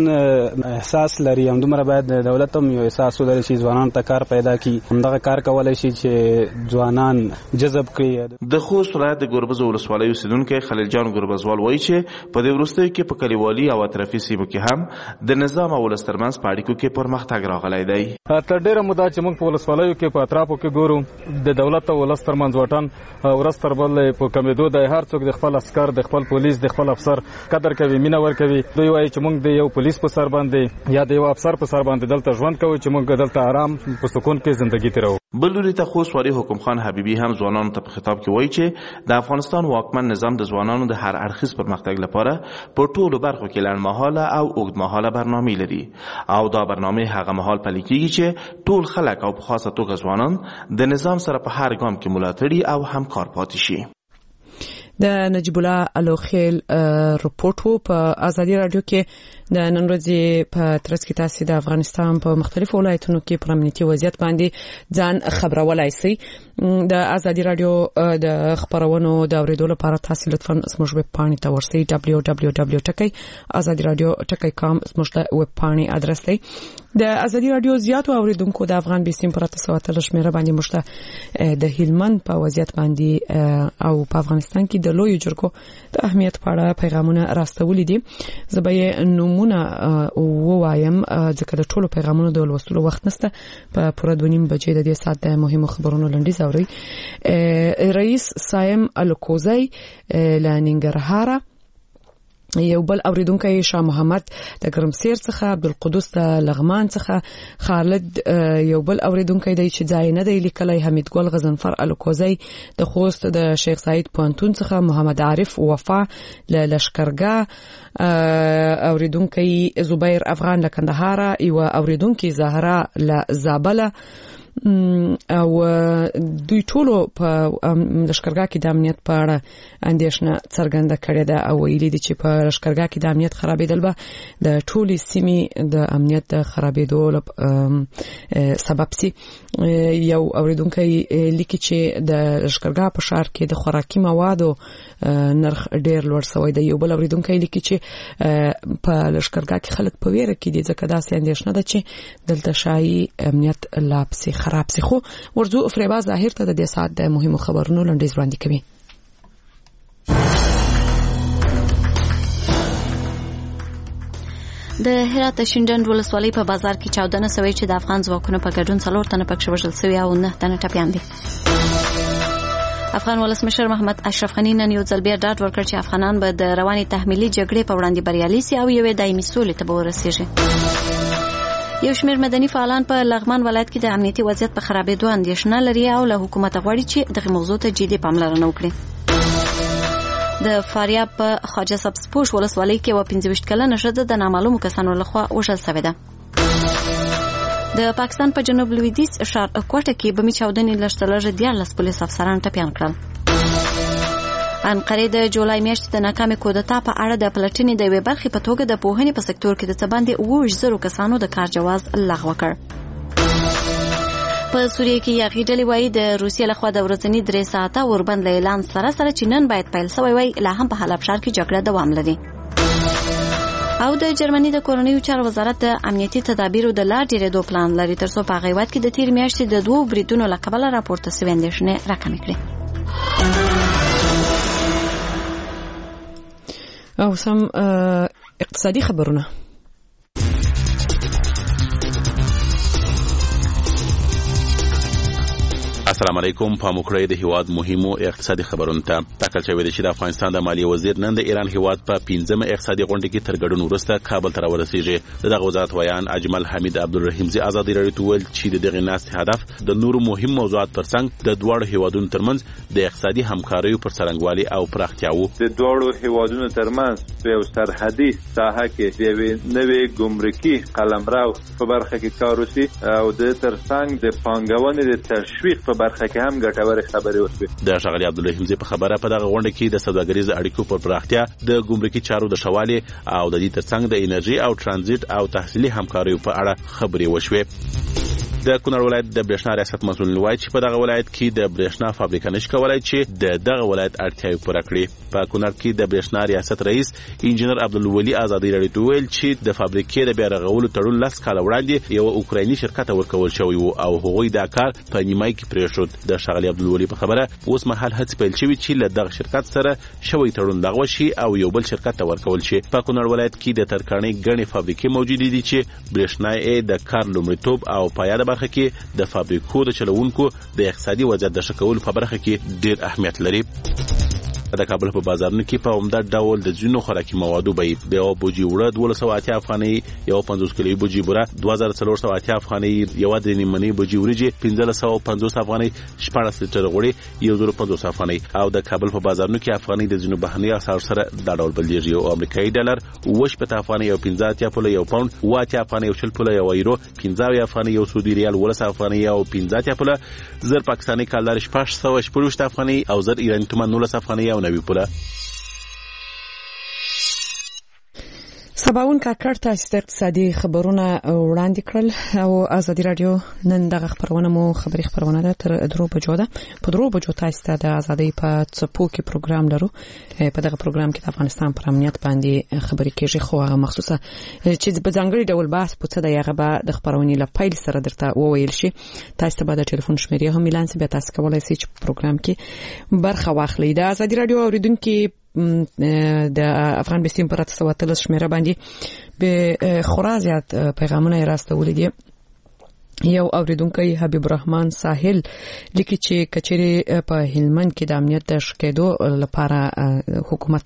احساس لري همدومره باید دولت هم یو احساس ولري چې ځوانان ته کار پیدا کړي. همدغه کار کولی شي چې ځوانان جذب کړي. د خوست ولایت د ګربز ولسوالۍ اوسیدونکی خلیل جان ګربزوال وایي چې په دې وروستیو کې په کلیوالي او اطرافي سیمو کې هم د نظام او ولس ترمنځ په اړیکو کې پرمختګ راغلی دی. تر ډېره موده چې موږ په ولسوالیو کې په اطرافو کې ګورو د دولت او ولس ترمنځ واټن ورځ تر بلې په کمېدو دی. هر څوک د خپل عسکر د خپل پولیس د خپل افسر قدر کوي مینه ورکوي. دوی وایي چې موږ د یو پولیس په سر باندې یا د یو افسر په سر باندې دلته ژوند کوو چې موږ دلته آرام په سکون کې ژوندګي تیرو. بل لوري ته خوست والي حکم خان حبیبي هم ځوانانو ته په خطاب کې وایي چې د افغانستان واکمن نظام د ځوانانو د هر اړخیز پرمختګ لپاره په ټولو برخو کې لنډمهاله او اوږدمهاله برنامې لري او دا برنامې هغه مهال پلي کېږي چې ټول خلک او په خاصه توګه ځوانان د نظام سره په هر ګام کې ملاتړي او همکار پاتې شي. د نجیب الله الوخیل رپورټ په ازادي رادیو کې د نن ورځې په ترڅ کې تاسو د افغانستان په مختلفو ولایتونو کې پر امنیتي وضعیت باندې ځان خبرولای شئ. د ازادي رادیو د خبرونو د اوریدو لپاره تاسو لطفا زموږ ویب پاڼې ته ورشئ www.azadiradio.com زموږ د ویب پاڼې ادرس دی. د ازادي رادیو زیاتو اوریدونکو د افغان بیسیم پر 800 شمیره باندې مشته د هلمند په وضعیت باندې او په افغانستان کې د لوی جرګو د اهمیت په اړه پیغامونه راستولي دي. زبې نمونه وایم ځکه د ټولو پیغامونو د ولوستلو وخت نشته. په پوره 2.5 بجې د دې سات د مهمو خبرونو لنډیز اوري. رئیس سایم الکوزی لننګرهار، یو بل اوریدونکی شاه محمد د ګرمسیر څخه، عبدالقدوس د لغمان څخه، خالد یو بل اوریدونکی دی چې ځای نه دی لیکلی، حمید ګل غزنفر الکوزی د خوست د شیخ سعید پوهنتون څخه، محمد عارف وفا له لشکرګاه، اوریدونکی زبیر افغان له کندهار، یو اوریدونکی زهرا له زابله او دوی ټولو په لشکرګاه کې د امنیت په اړه اندېښنه څرګنده کړې ده او ویلي دي چې په لشکرګاه کې د امنیت خرابېدل به د ټولې سیمې د امنیت د خرابېدو سبب سي. یو اوریدونکی لیکي چې د لشکرګاه په ښار کې د خوراکي موادو نرخ ډېر لوړ شوی دی. یو بل اوریدونکی لیکي چې په لشکرګاه کې خلک په ویره کې دي ځکه داسې اندېښنه ده چې دلته شایي امنیت لا پسې خراب سي. خو ورځو فریبا ظاهر ته د دې ساعت د مهمو خبرونو لنډیز وړاندې کوي. د هرات شینډنډ ولسوالۍ په بازار کې چاودنه شوې چې د افغان ځواکونو په ګډون 4 تنه پکښ وژل شوي او 9 تنه ټپیان دي. افغان ولسمشر محمد اشرف غنی نن یو ځل بیا ډاډ ورکړ چې افغانان به د رواني تحمیلي جګړې په وړاندې بریالي سي او یوې دایمي سولې ته به ورسیږي. یو شمېر مدني فعالان په لغمان ولایت کې د امنیتي وضعیت په خرابېدو اندېښنه لري او له حکومت غواړي چې دغه موضوع ته جدي پاملرنه وکړي. د فاریاب په خواجه سبزپوش ولسوالۍ کې و 25 کلنه ښځه د نامعلومو کسانو لخوا وژل شوې ده. د پاکستان په جنوب لویدیځ ښار کوټه کې بمي چاودنې لږترلږه 14 پولیس افسران ټپیان کړل. انقرې د جولای میاشتې د ناکامې کودتا په اړه د پلټنې د یوې برخې په توګه د پوهنې په سکتور کې د څه باندې 7,000 کسانو د کار جواز لغوه کړ. په سوریه کې یاغي ډلې وایي د روسیې لخوا د ورځني 3 ساعته اوربند له اعلان سره چې نن باید پیل شوی وای لا هم په حلب ښار کې جګړه دوام لري. او د جرمني د کورنیو چارو وزارت د امنیتي تدابیرو د لا ډیرېدو پلان لري ترڅو په هغه هیواد کې د تیر میاشتې د 2 بریدونو له کبله راپورته شوې اندېښنې راکمې کړي. او سم اقتصادي خبرونه. السلام علیکم. په موکړې د هیواد مهمو اقتصادي خبرونو ته ټاکل شوی دی چې د افغانستان د مالیې وزیر نن د ایران هیواد په 15مه اقتصادي غونډه کې تر ګډون وروسته کابل ته ورسیږي. دغه وزارت ویان اجمل حمید عبدالرحیم زی ازادي راډیو ته ویل چې دغه ناستې هدف د نورو مهم موضوعات ترڅنګ د دوړو هیوادونو ترمنځ د اقتصادي همکاریو پر څرنګوالي او پراختیا وو. د دوړو هیوادونو ترمنځ په یو سرحدي ساحه کې د نوې ګمرکي قلمرو په برخه کې کار وشي او د ترڅنګ د پانګونې د تشویق په برخه کې هم ګټورې خبرې وشوې. د ښاغلي عبدالرحیم زی په خبره په دغه غونډه کې د سوداګریزو اړیکو پر پراختیا، د ګمرکي چارو د شوالي او د دې ترڅنګ د انرژي او ترانزیت او تحصیلي همکاریو په اړه خبرې وشوې. د کونړ ولایت د برېښنا ریاست مسؤل وایي چې په دغه ولایت کې د برېښنا فابریکه نشي کولای چې دغه ولایت اړتیاوې پوره کړي. په کونړ کې د برېښنا ریاست رئیس انجنیر عبدالولي ازادي راډیو ته ویل چې د فابریکې د بیا رغولو تړون 10 کال وړاندې یو اوکرایني شرکت ورکول شوی وو او هغوی دا کار په نیمای کې پرېښود. د ښاغلي عبدالولي په خبره اوس مهال هڅې پیل شوې چې له دغه شرکت سره شوی تړون لغوه شي او یو بل شرکت ته ورکول شي. په کونړ ولایت کې د ترکاڼۍ ګڼې فابریکې موجودې دي چې برېښنا یې د کار لومړیتوب او پایاده برخه کې د فابریکو د چلوونکو د اقتصادي وضعیت د ښه کولو په برخه کې ډېر اهمیت لري. د کابل په بازارونو کې په عمده ډول د ځینو خوراکي موادو بیې د یو بوجي وړه 1280 افغانۍ، یو 50 کیلوي بوجي بوره 2480 افغانۍ، یو د نیمنۍ بوجي وریجې 1550 افغانۍ، 14 لیټر غوړي 1050 افغانۍ. او د کابل په بازارونو کې افغانۍ د ځینو بهرني اسعار سره دا ډول بدلیږي. یو امریکایي ډالر 80 افغانۍ، یو 50 پوله، یو پاوند 80 افغانۍ، یو 40 پوله، یو یورو 15 افغانۍ، یو سعودي ریال 10 افغانۍ، یو 50 پوله، زر پاکستاني کالر 640 افغانۍ او زر ایراني تومان 19 افغانۍ او 90 پوله. سباون کاکړ تاسو ته اقتصادي خبرونه وړاندې کړل او ازادي رادیو نن دغه خبرونه مو خبري خبرونه ده تر 2 بجو ده. په 2 بجو تاسو ته د ازادي په څپو کې پروګرام لرو. په دغه پروګرام کې د افغانستان پر امنیت باندې خبرې کېږي، خو هغه مخصوصه چې په ځانګړي ډول بحث پوڅه د یغه به د خبرونې لپاره سره درته وویل شي. تاسو ته به د ټلیفون شمیرې هم اعلان سي، به تاسو کولای شئ چې پروګرام کې برخه واخلئ. د ازادي رادیو اوریدونکو د افغان بستیم پر 313 شمیره باندې به خورا زیات پیغامونه راستولې دي. یو اوریدونکو حبیب الرحمن ساحل لیکي چې کچېری په هلمند کې د امنیت د شکایتو لپاره حکومت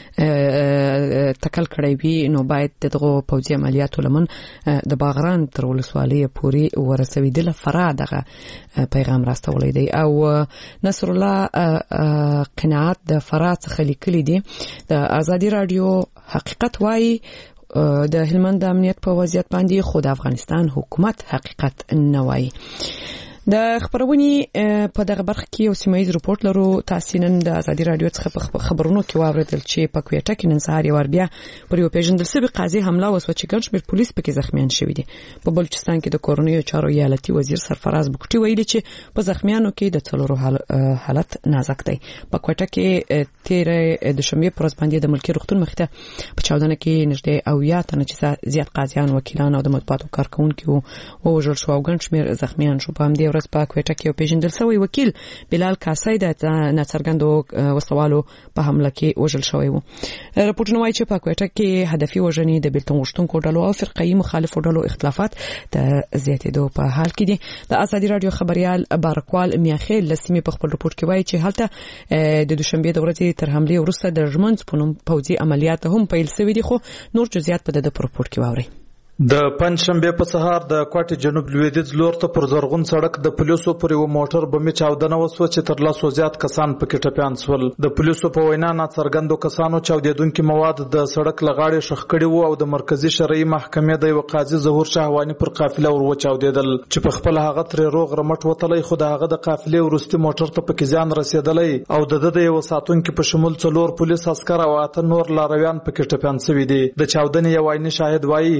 تکل کړی وي، نو باید دغه پوځي عملیاتو لمن د باغران تر ولسوالۍ پورې ورسوي. د لفرا دغه پیغام راستولې دی. او نصر الله قناعت د فرات څخه لیکلي دي د ازادي رادیو حقیقت وایي د هلمند د امنیت په وضعیت باندې خو د افغانستان حکومت حقیقت نه وایي. د خبرونې په دغه برخه کې یو سیمایي رپورت لرو. تاسو نن د ازادي رادیو څخه خبرونو کې واوریدل چې په کوټه کې نن سهار یو بیا پر یو پیژندل شوی قاضي حمله وسوه چې ګڼ شمېر پولیس پکې زخمیان شوي دي. په بلوچستان کې د کورونیو چارو ایالتي وزیر سرفراز بوکټي ویلي چې په زخمیانو کې د څلورو حالت نازک دی. په کوټه کې تیر د شنبه پر ورځ باندې د ملکي روغتون مخته په چاودنه کې نږدې 80 تنه چې زیات قاضیان، وکیلان او د مطبوعاتو کارکونکي وو وژل شو او ګڼ شمېر زخمیان شو. په همدې ورځ په کوټه کې یو پیژندل شوی وکیل بلال کاسای د ناڅرګندو وسوالو په حمله کې وژل شوی و. راپورټونه وايي چې په کوټه کې هدفي وژنې د بیلتون غوښتونکو ډلو او فرقایي مخالفو ډلو اختلافات د زیاتېدو په حال کې دي. د ازادي رادیو خبريال بارکوال میاخیل لسمي په خپل راپورټ کې وایي چې هلته د دوشنبه د ورځې تر حمله وروسته د ژمنځ په نوم پوځي عملیات هم پیل شوي دي، خو نور جزئیات په د راپورټ کې واوري. د پنځشنبه په سهار د کوټې جنوب لویدیځ لور ته پر زرغون سړک د پولیسو پر یو موټر بمې چاودنه وسوه چې تر 100 زیات کسان پکې ټپيان شول. د پولیسو په وینا ناڅرګندو کسانو چاودیدونکو مواد د سړک لغاړې شخ کړي وو او د مرکزی شرعي محکمې د یو قاضي ظهور شهوانی پر قافله ور چاودیدل چې په خپل هغه تر روغ رمټ وتلی، خو د هغه د قافلې ورستي موټر ته پکې ځان رسیدلی او د یو ساتونکو په شمول 4 پولیس عسكر او 8 نور لارویان پکې ټپيان شوي دي. د چاودنې یو عیني شاهد وایي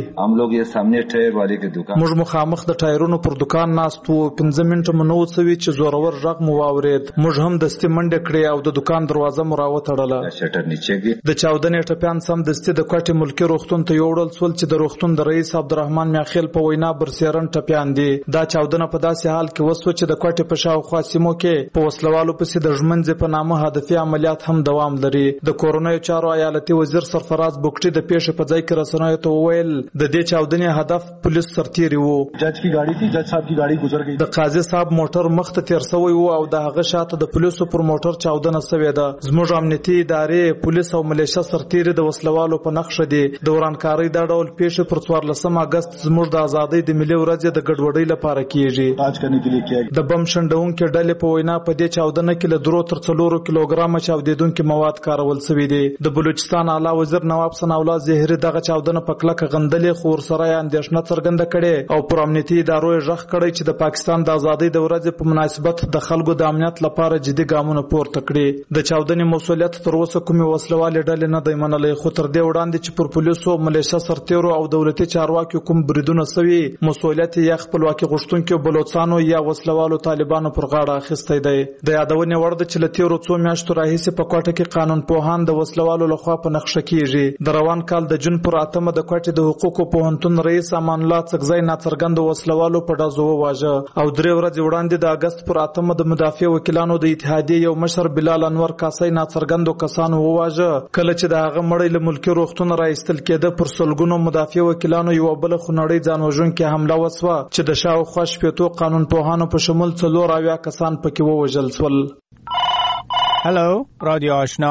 موږ مخامخ د ټایرونو پر دکان ناست وو، 15 منټه مو نو وڅوي چې زورور غږ مو واورید. موږ هم دستي منډه کړې او د دکان دروازه مو راوتړله. د چاودنې ټپيان سم دستي د کوټې ملکي روغتون ته یوړل سول چې د روغتون د رئیس عبدالرحمن میاخیل په وینا برسیرن ټپيان دي. دا چاودنه په داسې حال کې وسوه چې د کوټې په شاوخوا سیمو کې په وسلوالو پسې د ژمنځ په نامه هدفي عملیات هم دوام لري. د کورونیو چارو ایالتي وزیر سرفراز بوکټي د پیښې په ځای کې رسنیو ته وویل د دې چاودنې هدف police سرتیری وو. جج کی گاڑی تھی، جج صاحب کی گاڑی گزر گئی. د قاضي صاحب موټر مخته تیر شوی وو او د هغه شاته د پولیسو پر موټر چاودنه شوې ده. زموږ امنیتي ادارې، پولیس او ملیشیا سرتیری د وسلوالو په نقشه دي. د ورانکارۍ د ډول پیښه پر 14 اگست زموږ د ازادۍ د ملي ورځې د ګډوډۍ لپاره کیږي. راج کرنے کے لیے کیا د بم شندونکو ډلې په وینا په دې چاودنه کې له 3 تر 4 کیلوګرام چاودیدونکو مواد کارول شوی دي. د بلوچستان اعلی وزیر نواب ثناءالله زهري دغه چاودنه په کلکه غندلې، خو ورسره یې اندېښنه څرګنده کړې او پر امنیتي ادارو ژغ کړی چې د پاکستان د ازادۍ د ورځې په مناسبت د خلکو د امنیت لپاره جدي ګامونه پورته کړي. د چاودنې مسؤلیت تر اوسه کومې وسلوالې ډلې نه دی منلی، خو تر دې وړاندې چې پر پولیسو، ملیشیا سرتیرو او دولتي چارواکو کوم بریدونه سوي، مسؤلیت یا خپلواکي غوښتونکو بلوچستانو یا وسلوالو طالبانو پر غاړه اخیستی دی. د یادونې وړ ده چې له تیرو څو میاشتو راهیسې په کوټه کې قانون پوهان د وسلوالو لخوا په نقشه کیږي. د روان کال د جون پر 8 د کوټې د حقوقو پوهنتون رئیس امان الله څکزی ناڅرګند وسلوالو په ډزو وواژه او 3 ورځې وړاندې د اگست پر 8 د مدافع وکیلانو د اتحادیې یو مشر بلال انور کاسای ناڅرګندو کسانو وواژه. کله چې د هغه مړی له ملکي روغتون راایستل کېده، پر سلګونو مدافع وکیلانو یو بل خنړی ځان وژونکې حمله وسوه چې د شاوخوا شپېتو قانون پوهانو په شمول 4 کسان پکې ووژل شول. هلو رادیو آشنا،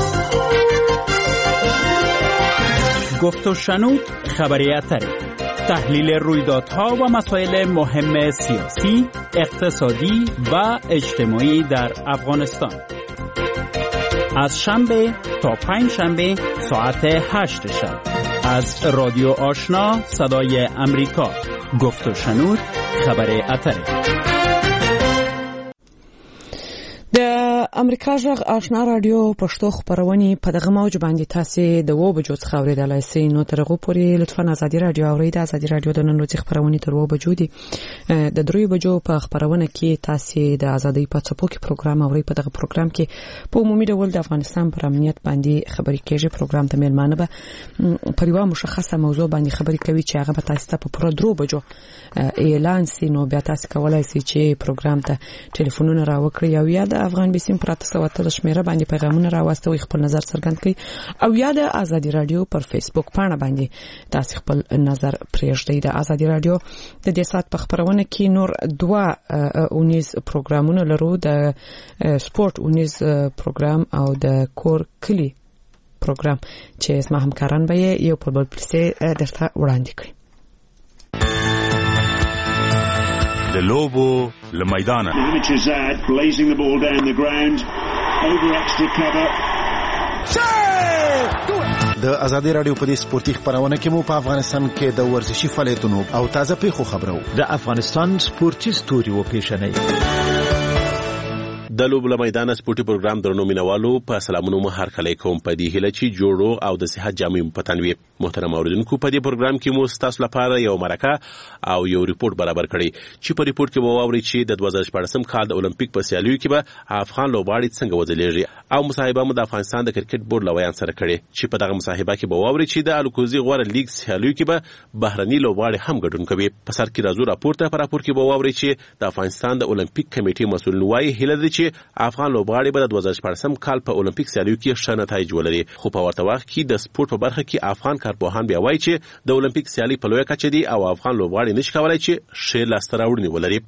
گفت و شنود خبری اتری، تحلیل رویدادها و مسائل مهم سیاسی، اقتصادی و اجتماعی در افغانستان. از شنبه تا پنجشنبه ساعت 8 شب از رادیو آشنا صدای امریکا. گفت و شنود خبر اتری. د امریکا ژغ آشنا رادیو پښتو خبرونه په دغه موج باندې تاسو د 2 بجو څخه اوریدلای شئ. نو تر هغه پورې لطفا ازادي رادیو اورئ. د ازادي رادیو د نن ورځې خبرونه تر 2 بجو دي. د 3 بجو په خبرونه کې تاسو د ازادي په څپو کې پروګرام اورئ. په دغه پروګرام کې په عمومي ډول د افغانستان پر امنیت باندې خبرې کیږي. پروګرام ته مېلمانه به پر یو مشخصه موضوع باندې خبرې کوي چې هغه به تاسو ته په پوره 3 بجو اعلان سي. نو بیا تاسو کولای شئ چې پروګرام ته ټلیفونونه راوکړئ او یا د افغان بیسیم پراته سوته شمیره باندې پیغامونه راوستوي، خپل نظر څرګند کړئ او یا د ازادي رادیو پر فیسبوک پاڼه باندې تاسو خپل نظر پرېږدئ. د ازادي رادیو د دې سات په خبرونه کې نور 2 اونیز پروګرامونه لرو، د سپورت اونیز پروګرام او د کور کلی پروګرام چې اسمه همکاران به یو په بل پلیسه درته وړاندې کړي. د لوبو لمیدانه blazing the ball down the ground over extra cover. د ازادي رادیو په دې سپورتي خبرونه کې مو په افغانستان کې د ورزشي فعالیتونو او تازه پیښو خبرو د افغانستان سپورتي ستوري و پیښنې د لوبو میدان سپورتي پروګرام درنو مینوالو په سلامونو مو هر کله کوم په دې هله چې جوړو او د صحت جامې پتنوي محترم اوریدونکو په دې پروګرام کې مو تاسو لپاره یو مرکه او یو ریپورت برابر کړی چې په ریپورت کې مو واوري چې د 2014 کال د اولمپیک په سیالیو کې به افغان لوبغاړي څنګه وځلېږي او مصاحبه مو د افغانستان د کرکټ بورډ لویان سره کړې چې په دغه مصاحبه کې به واوري چې د الکوزي غوړه لیګ سیالیو کې به بهرني لوبغاړي هم ګډون کوي په سر کې راځو راپورته پر راپور کې به واوري چې د افغانستان د اولمپیک کمیټې مسؤل وایي هله دي چې افغان لوبغاړي به د 2014 کال په اولمپیک سیالیو کې ښه نتایج ولري خو په ورته وخت کې د سپورت په برخه کې افغان کارپوهان بیا وایي چې د اولمپیک سیالي په لویه کچه دي او افغان لوبغاړي نشي کولای چې ښه لاسته راوړنې ولري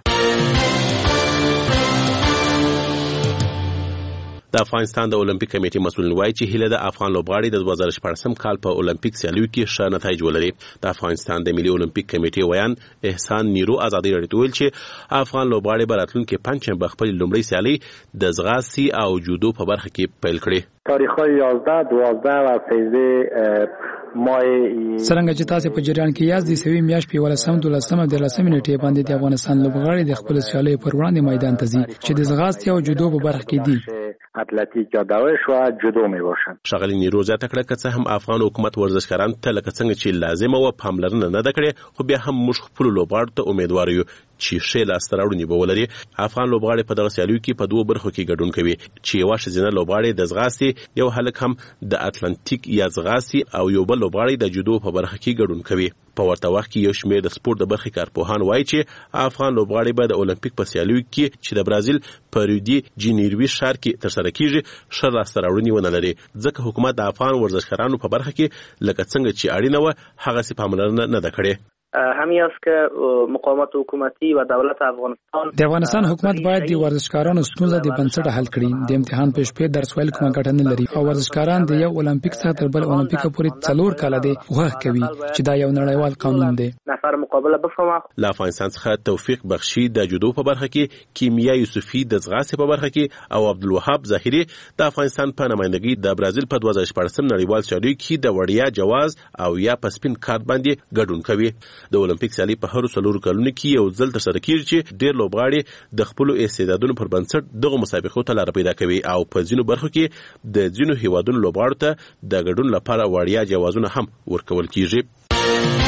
د افغانستان د اولمپیک کمیټې مسؤل وایي چې هله د افغان لوبغاړي د 2014 کال په اولمپیک سیالیو کې ښه نتایج ولري د افغانستان د ملي اولمپیک کمیټې ویان احسان نیرو ازادي راډیو ویل چې افغان لوبغاړي به راتلونکي پنځم خپل لومړی سیالي د ځغاستې او جودو په برخه کې پیل کړي تاریخ‌های 11 12 و 13 څنګه چې تاسو په جریان کې یاست د سوي میاش په 12 د لسمې نیټې باندې د افغانستان لوبغاړي د خپل سیالي پر وړاندې میدان ته ځي چې د ځغاستې او جودو په برخه کې دي اتلتیک یا دوش و جودو می باشن شغلی نیرو زیاته کړه که څه هم افغان حکومت ورزشکاران ته لکه څنګه چې لازمه و پاملرنه نه کړې خو بیا هم موږ خپل لوبغاړو ته امیدوار یو چې ښه لاسته راوړنې به ولري افغان لوبغاړي په دغه سیالیو کې په دوه برخو کې ګډون کوي چې یو ښځینه لوبغاړي د ځغاستې یو هلک هم د اتلانتیک یا ځغاستې او یو بل لوبغاړي د جودو په برخه کې ګډون کوي په ورته وخت کې یو شمېر د سپورت د برخې کارپوهان وایي چې افغان لوبغاړي به د اولمپیک په سیالیو کې چې د برازیل په ریو دی جنیروي ښار کې ترسره کیږي ښه لاسته راوړنې ونه لري ځکه حکومت د افغان ورزشکارانو په برخه کې لکه څنګه چې اړینه وه هغسې پاملرنه نه ده کړې همین است که مقامات حکومتی و دولت افغانستان د افغانستان حکومت باید د ورزشکارانو ستونزه د بنسټه حل کړي د امتحان پیش په درس ویل کومه ګټه نه لري او ورزشکاران د یو اولمپیک څخه تر بل اولمپیک پورې 4 کاله دي وغه کوي چې دا یو نړیوال قانون دی نفر مقابله بفهمه له افغانستان څخه توفیق بخشي د جودو په برخه کې کیمیا یوسفی د ځغاستې په برخه کې او عبدالوهاب ظاهری د افغانستان په نمائندګۍ د برازیل په 2014 نړیوال سیالیو کې د وړیا جواز او یا په سپین کارت باندې ګډون کوي د اولمپیک سیالي په هر څلور کلونو کې یو ځل ترسره کیږي چې ډېر لوبغاړي د خپل استعدادونو پر بنسټ دغه مسابقو ته لار پیدا کوي او په ځینو برخو کې د ځینو هیوادونو لوبغاړو ته د ګډون لپاره وړیا جوازونه هم ورکول کیږي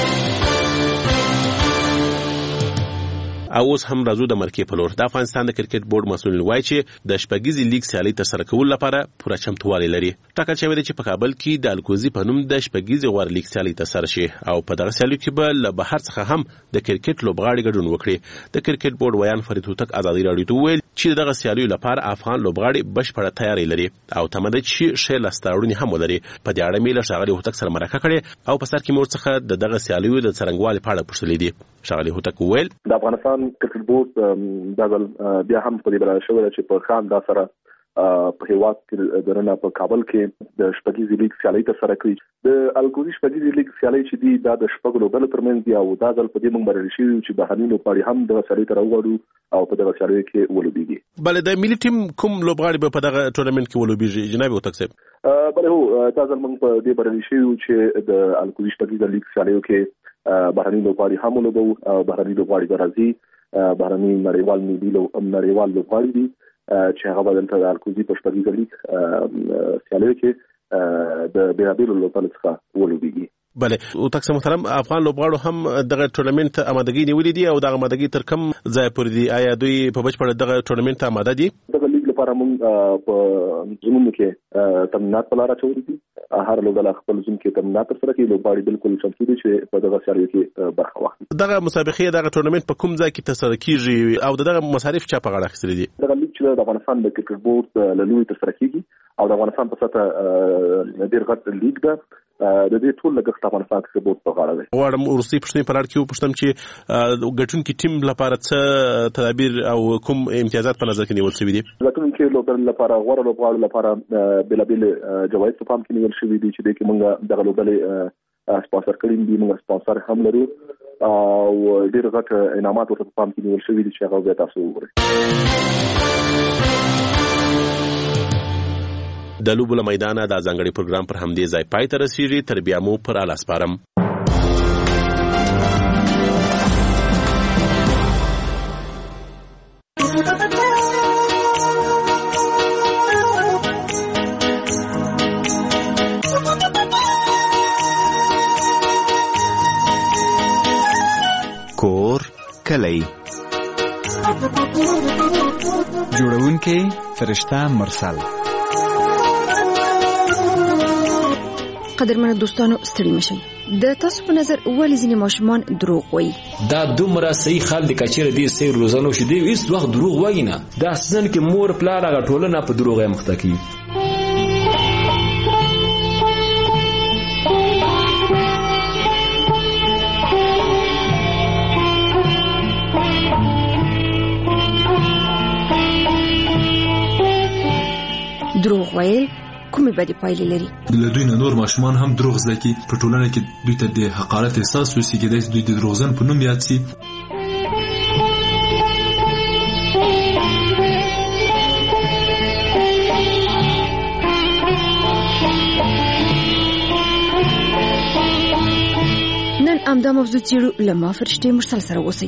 او اوس هم راځو د مرکې په لور د افغانستان د کرکټ بورډ مسؤل وایي چې د شپږیزې لیګ سیالي ترسره کول لپاره پوره چمتووالی لري ټاکل شوی دی چې په کابل کې د الکوزي په نوم د شپږیزې غوړ لیګ سیالي ترسره شي او په دغه سیالي کې به له بهر څخه هم د کرکټ لوبغاړي ګډون وکړي د کرکټ بورډ ویان فرید هوتک ازادي راډیو ته وویل چې دغه سیالي لپاره افغان لوبغاړي بشپړه تیاری لري او تمه ده چې ښه لاسته راوړنې هم ولري په دې اړه مې له ښاغلي هوتک سره مرکه کړې او په سر کې مو ورڅخه د دغه سیالیو د څرنګوالي په اړه پوښتلي دي ښاغلي هوتک وویل د افغانستان کرکټ بورډ دا بیا هم په دې بلل شوی چې په خان دا سره په هیواد کې درنه په کابل کې د شپږیزې لیګ سیالي ترسره کړي د الکوزي شپږیزې لیګ سیالي چې دی دا د شپږ لوبډلو ترمنځ دی او دا ځل په دې موږ بریالي شوي چې بهرني لوبغاړي هم دغه سیالي ته راوغواړو او په دغه سیالي کې ولوبېږي بله د ملي ټیم کوم لوبغاړي به په دغه ټورنمنټ کې ولوبېږي جناب هوتک صاحب بله هو دا ځل موږ په دې بریالي شوي چې د الکوزي شپږیزې لیګ سیالیو کې بهرني لوبغاړي هم ولوبو او بهرني لوبغاړي به راځي بهرني نړیوال لوبغاړي دي چې هغه بدل ته د الکوزي په شپږیزه لیګ سیالیو کې د بیلابیلو لوبغاړو څخه ولوبېږي بله او تاسو محترم افغان لوبغاړو هم دغه ټورنمنت آمادګي نیولې دي او دغه آمادګي تر کوم ځای پورې دي آیا دوی په بشپړ دغه ټورنمنت آماده دي دغه لیګ لپاره موږ په زمونږ کې تمرینات په لار اچولي دي هر لوبغاړی خپل زوم کې تمرینات سره کوي لوبغاړي بالکل چمتو دي چې په دغه سیالیو کې برخه واخلي دغه مسابقې دغه ټورنمنت په کوم ځای کې ترسره کیږي او دغه مصارف چا په غاړه اخیستل دي دغه لیګ چې د افغانستان د کرکټ بورډ له لوري ترسره کیږي او د افغانستان په سطح ډېر غټ لیګ ده د دې ټول لګښت افغانستان کرکټ بورډ په غاړه دی غواړم وروستۍ پوښتنې په اړه کې وپوښتم چې ګټونکي ټیم لپاره څه تدابیر او کوم امتیازات په نظر کې نیول شوي دي ګټونکي لوبغاړو لپاره غوړه لوبغاړو لپاره بېلابېل جوایز په پام کې نیول شوي دي چې دغه موږ دغه لوبغاړي سپانسر کړي دي موږ سپانسر هم لرو او ډېر غټ انعامات ورته په پام کې نیول شوي دي چې هغه به تاسو وګورئ د لوبو له میدانه د ځانګړي پروګرام پر همدې ځای پای ته رسیږي. تر بیا مو پر اله سپارم. کور کلی جوړونکي فرشته مرسل. قدرمنو دوستانو ستړي مشئ. د تاسو په نظر ولې ځینې ماشومان دروغ وایي؟ دا دومره صحیح خل دي کچېره دې سیر روزانو شي دی هیڅ وخت دروغ وایي نه. دا اصلاً کې مور پلار هغه ټولنه په دروغ یې مخته کوي. دروغ ویل کومې بدې پایلې لري؟ له دوی نه نور ماشومان هم دروغ زده کوي. په ټولنه کې دوی ته د حقارت احساس وشي، کېدای شي دوی د دروغجن په نوم یاد شي. نن همدا موضوع څېړو. له ما فرشتې مرسل سره اوسئ.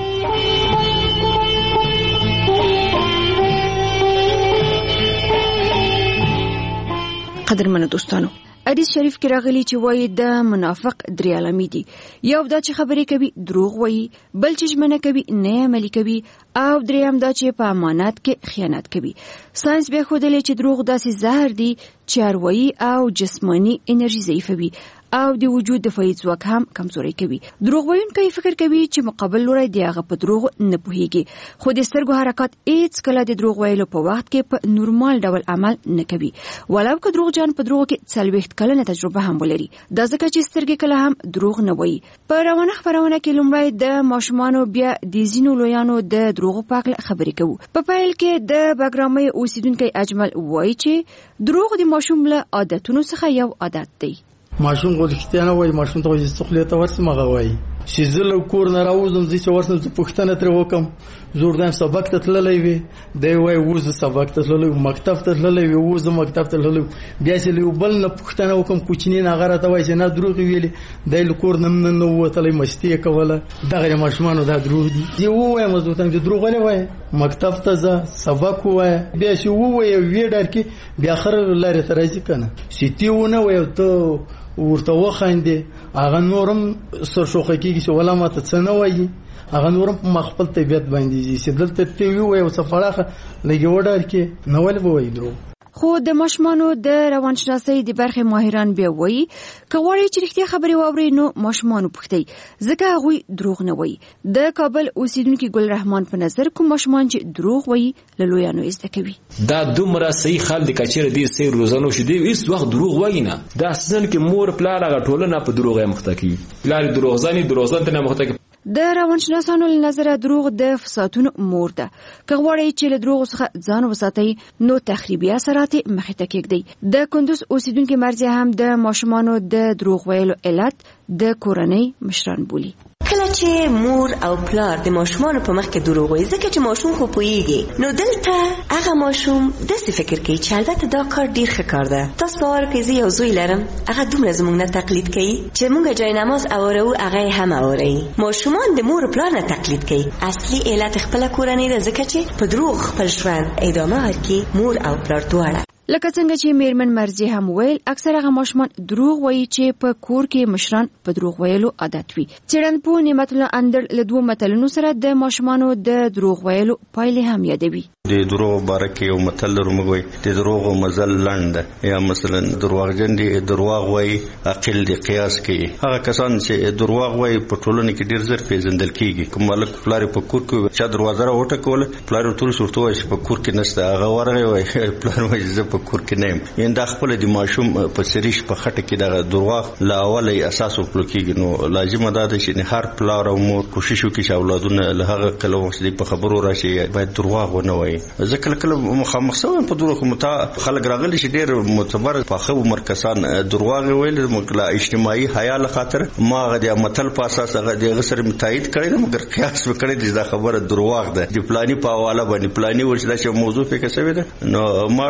قدرمنو دوستانو، حدیث شریف کې راغلی چې وایي د منافق درې علامې دي. یو دا چې خبرې کوي دروغ وایي، بل چې ژمنه کوي نه عملي کوي، او دریم دا چې په امانت کې خیانت کوي. ساينس بیا ښودلی چې دروغ داسې زهر دي چې اروایي او جسماني انرژي ضعیفوي او د وجود دفاعي ځواک هم کمزوري کوي. دروغ وایونکی فکر کوي چې مقابل لوری دی هغه په دروغ نه پوهیږي، خو د سترګو حرکات هیڅ کله د دروغ ویلو په وخت کې په نورمال ډول عمل نه کوي، ولو که دروغجن په دروغ کې 40 کلنه تجربه هم ولري. دا ځکه چې سترګې کله هم دروغ نه وایي. په روانه خبرونه کې لومړی د ماشومانو بیا د ځینو لویانو د دروغو په اړه خبرې کوو. په پیل کې د بګرامۍ اوسیدونکي اجمل وایي چې دروغ د ماشوم له عادتونو څخه یو عادت دی. ماشوم غو رښتیا نه وایي، ماشوم ته وایي چې خپل ته ورسې مغه وایي چې زه له کور نه راوځم چې ورسم زه پوښتنه ترې وکم زوردم سبق ته تللی وي دی وایي وزه سبق ته تللی مکتب ته تللی وي وزه مکتب ته تللی بیا چې له بل نه پوښتنه وکم کوچنی نه غره ته وایي چې نه دروغ ویلي دی له کور نه نه وتلی مستی کوله. دغه ماشومانو دا دروغ دي. دی وایي مزوتم چې دروغ نه وایي مکتب ته ځه سبق وایي بیا چې وایي وی ډار کې بیا خر لارې ته راځي کنه سیتی ونه وایي ته ورته وخاندې هغه نورم سرشوخه کېږي چې ولا ماته څه نه وایي هغه نورم په خپل طبیعت باندې چې دلته ته وایي او سفراخه لګي وډار کې نه ولې وایي دروغ. خو د ماشومانو د روانشناسۍ د برخې ماهران بیا وایي که غواړئ چې رښتیا خبرې واورئ نو ماشومان وپوښتئ ځکه هغوی دروغ نه وایي. د کابل اوسیدونکي ګل رحمان په نظر کوم ماشومان چې دروغ وایي له لویانو زده کوي. دا دومره صحیح خل دي کچېره دې سیر روزانو شي دی هیڅ وخت دروغ وایي نه. دا اصلاً کې مور پلار هغه ټولنه په دروغ یې مخته کوي. پلار دروغجن ته نه مخته کوي. د روانشناسانو له نظره دروغ د فسادونو مور ده. که غواړئ چې له دروغ څخه ځان وساتئ نو تخریبي اثرات مخې ته کېږدئ. د کندوز اوسیدونکي مرضیه هم د ماشومانو د دروغ ویلو علت د کورنۍ مشران بولي. کله چې مور او پلار د ماشومان په مخ کې دروغ وایي ځکه چې ماشوم خو پوهیږي نو دلته هغه ماشوم داسې فکر کوي چې البته دا کار ډیر ښه کار ده. تاسو باور کوئ زه یو زوی لرم هغه دومره زموږ نه تقلید کوي چې موږ جای نماز اورو هغه هم اوري. ماشومان د مور پلار نه تقلید کوي. اصلي علت خپل کورنۍ ده ځکه چې په دروغ خپل ژوند ادامه ورکړي مور او پلار دواړه. لکه څنګه چې میرمن مرضی هم ویل اکثر هغه ماشومان دروغ وایي چې په کور کې مشران په دروغ ویلو عادت وي. څېړنپوه نعمت الله اندر له دوه متلونو سره د ماشومانو د دروغ ویلو پایلې هم یادوي. د دروغ بارکه یو متل درمغوي د دروغ مزل لند یا مثلا دروغجن دي دروغ وایي عقل دی قیاس کوي. هغه کسان چې دروغ وایي په ټولنه کې ډیر زر پیژندل کیږي. کوم ملک پلار په کور کې چې دروازه راوټکول پلار ټول صورت وایي په کور کې نشته هغه ورغه وایي پلار وایي زه په کور کې نه یم. دا خپل د ماشوم په سریش په خټه کې د دروغ لا اولي اساس ورکړي کیږي. نو لازم ده چې هر پلار او مور کوشش وکړي چې اولادونه له هغه کله وسلې په خبرو راشي باید دروغ ونه وایي. ځکه کله مخامخ سوم په دروغ متا خلک راغلي چې ډېر معتبر فاخو مرکزان دروغ ویل مګلا اجتماعي حیا له خاطر ما غدي متل په اساس هغه د غسر متایید کړی مګر قیاس وکړي دا خبره دروغ ده. د پلاني په حواله باندې پلاني ورشي دا چې موضوع په کې څه وي نو ما ټوکو سره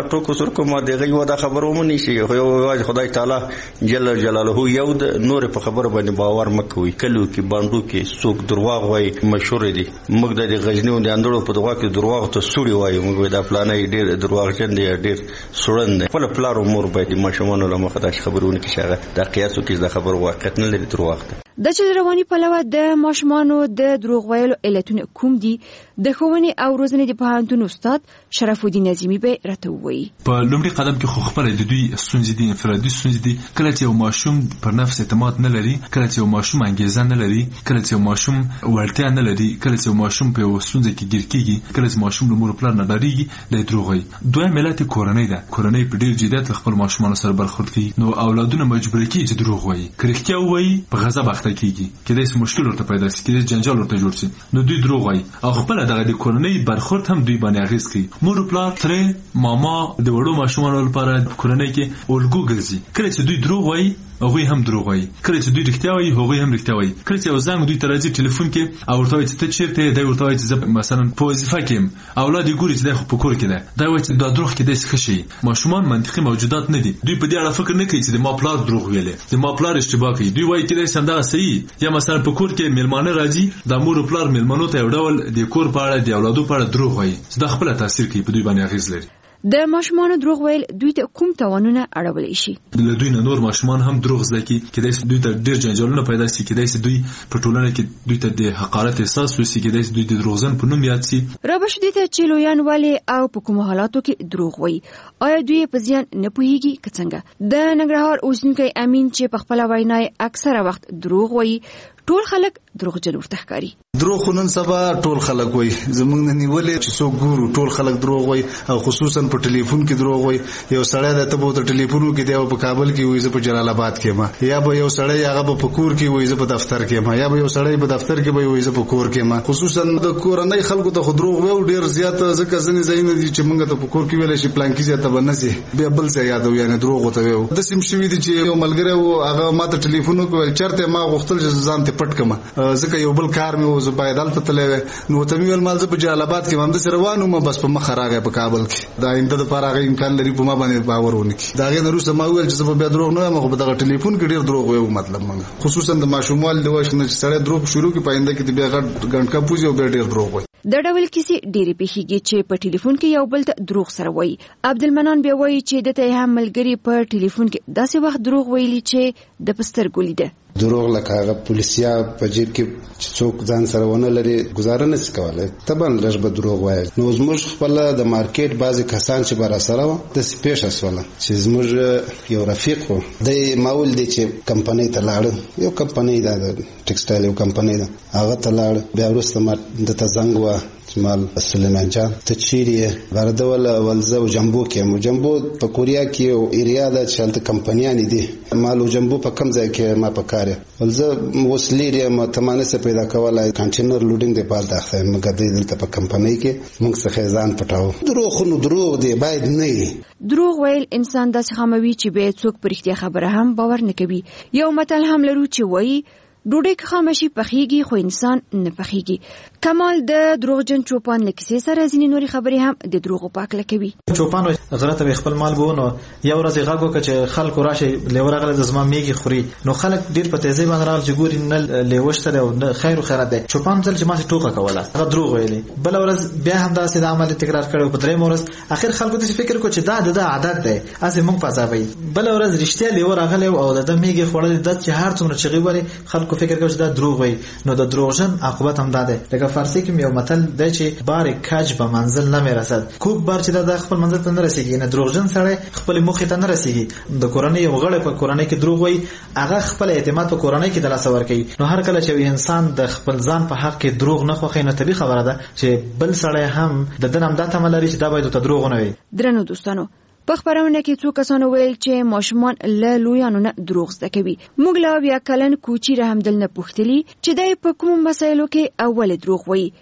کوم دغه یو د خبرو مونږ نشي یو خدای تعالی جل جلاله یو د نور په خبره باندې باور مکوي کلو کې باندو کې څوک دروغ وای مشهور دي موږ د غزنی د اندړو په دغه کې دروغ ته سوري وای موږ د پلانې ډېر دروغ جن دي ډېر سورند په پلار امور باندې ماشومان له مخه د خبرونه کې شغه د قیاسو کې د خبر واقعیت نه لري دروغ د چل رواني پلوه د ماشومانو د دروغ ویلو علتونه کوم دي د ښوونې او روزنې د پوهنتون استاد شرف الدین نظیمی به راته وایي. په لومړي قدم کې خو خپل د دوی ستونزې دي انفرادي ستونزې دي کله چې یو ماشوم پر نفس اعتماد نه لري کله چې یو ماشوم انګیزه نه لري کله چې یو ماشوم وړتیا نه لري کله چې یو ماشوم په ستونزه کې ګیر کیږي کله چې ماشوم له مور پلار نه ډاریږي د دروغ وایي. دویم علت کورنۍ ده. کورنۍ په ډیر جديت خپل ماشومان سره برخورد کوي نو اولادونه مجبور کیږي چې دروغ وایي. کرختیا وایي په غضب اخته کیږي کله چې مشکل ورته پیدا شي کله جنجال ورته جوړ شي نو دوی دروغ وایي او خپل دغه د کورنۍ برخورد هم دوی باندې اغیز کوي. مور پلار ترې ماما د وړو ماشومانو لپاره کورنۍ کې الګو ګرځي کله چې دوی دروغ وایي هغه هم دروغ وایي کله چې دوی رښتیا وایي هغه هم رښتیا وایي کله چې یو زنګ دوی ته راځي ټلیفون کې او ورته وایي چې ته چیرته دی ورته وایي چې مثلا په وظیفه کې اولاد یې ګوري چې د په کور کې ده دا وایي چې دا دروغ کې د ښه شي. ماشومان منطقي موجودات نه دي دوی په دې اړه فکر نه کوي چې د ما پلار دروغ ویلي د ما پلار اشتباه کوي دوی وایي چې دا څنګه صحیح یا مثلا په کور کې میلمانه راځي د مور پلار میلمنو ته یو ډول د کور په اړه د اولادو په اړه دروغ وایي چې دا خپل تاثیر کوي په دوی باندې اغیز لري. د ماشومان دروغ ویل دوی ته کوم تاوانونه اړولای شي؟ د دوی نور ماشومان هم دروغ زکي کله چې دوی ته ډیر جنجالونه پیدا شي کله چې دوی په ټولنه کې دوی ته د حقارت احساس وشي کله چې دوی د دروغجن په نوم یاد شي. رابش دي ته چې لویان والي او په کوم حالاتو کې دروغ وایي آیا دوی په ځان نه پوهیږي څنګه؟ د ننګرهار اوسنیکی امین چې په خپل وینای اکثره وخت دروغ وایي ټول خلک دروغجن ورته ښکاري. دروغ نن سبا ټول خلک وایي زمونږ نه نیولې چې څوک ګورو ټول خلک دروغ وایي او خصوصا په ټلیفون کې دروغ وایي. یو سړی د تبو ته ټلیفون کې دی په کابل کې وایي زه په جلال آباد کې ما یا به یو سړی هغه په کور کې وایي زه په دفتر کې ما یا به یو سړی په دفتر کې وایي زه په کور کې ما. خصوصا د کورنۍ خلکو ته دروغ وایي ډیر زیات ځکه ځنې ځایونه دي چې موږ ته په کور کې ویل شي پلان کې زیاته بنسي بیا بل څه یادو یعنی دروغ وته وایي. د سیم شوی دي چې یو ملګری و هغه ماته ټلیفون وکړ چرته ما غوښتل چې ځان ته پټ کما ځکه یو بل کار مې و زه باید البته تلې نو ته مې ول مال زه په جلال آباد کې هم د روانو ما بس په مخ راغی په کابل کې دا انده د پاره غي امکان لري په ما باندې باور ونه کی دا غي نو سم ویل چې په بیا دروغ نه مخ په دغه ټلیفون کې ډیر دروغ وایو مطلب موږ خصوصا د ماشوموال د وښنه چې سره دروغ شروع کې پاینده کې بیا غټ کا پوزي او ډیر دروغ وایي. د ډول کیسې ډېری پیښیږي چې په ټلیفون کې یو بل ته دروغ سره وایي. عبدالمنان بیا وایي چې د ته هم ملګری په ټلیفون کې داسې وخت دروغ ویلي چې د پسترګو لیده دروغ لکه هغه پولیسیا په جیب کې چې څوک ځان سره ونه لري گزاره نه شي کولای طبعا لږ به دروغ وایي. نو زموږ خپل د مارکیټ بعضی کسان چې بار سره و د سپیش اسوله چې زموږ یو رفیق و د ماول دي چې کمپنۍ ته لاړ یو کمپنۍ د ټیکسټایل یو کمپنۍ ده هغه ته لاړ بیا وروسته ما د تزنګ و مال سلیمان جان ته چیرې بردول ولزه او جنبو کې جنبو په کوریا کې او ایریا د چلته کمپنیان دي مالو جنبو په کم ځای کې ما په کار ولزه وسلیری ما تمانه څه پیدا کولای کنټینر لوډینګ د پال داخله مګر دلته په کمپنۍ کې موږ څه ځان پټاو دروغ نو دروغ دی باید نه دروغ ویل انسان داسې خاموي چې به څوک پر اړتیا خبره هم باور نه کوي. یو متل هم لرو چې وایي ډوډۍ که خامشي پخېږي خو انسان نه پخېږي. کمال د دروغجن چوپان له کیسې سره ځینې نورې خبرې هم د دروغو پاکله کوي. چوپان غره ته خپل مال بونو یو ورځ غاګو چې خلکو راشي لیور غله د زما میږي خوري نو خلک ډیر په تیزی باندې راغلي چې ګوري نه لیوشته او نه خیر او خیرات دی. چوپان ځل چې ما ټوکه کوله هغه دروغ ویلي بل ورځ بیا هم داسې د عمل تکرار کړو په درې ورځ اخر خلکو ته فکر کو چې دا د عادت دی اسې مونږ پځاوي بل ورځ رښتیا لیور غله او د میږي خوړل د چې هر څومره چغي وره خلکو فکر کوي چې دا دروغ وي نو د دروغجن عاقبت هم ده. لکه فارسی کې یو متل دی چې بار کج به منزل نه میرسد کوک بار چې د خپل منزل ته نه رسیږي نه دروغجن سره خپل مخ ته نه رسیږي. د کورنۍ یو غړی په کورنۍ کې دروغ وي هغه خپل اعتماد په کورنۍ کې د لاس ور کوي نو هر کله چې انسان د خپل ځان په حق کې دروغ نه خوښي نو طبيعي خبره ده چې بل سړی هم د دنم د تملري چې دا باید ته دروغ نه وي. درنو دوستانو په خبرونه کې څو کسانو ویل چې ماشومان له لویانو نه دروغ زده کوي. موږ لا بیا کلن کوچی رحم دل نه پوښتلی چې دای په کوم مسایلو کې اول دروغ وایي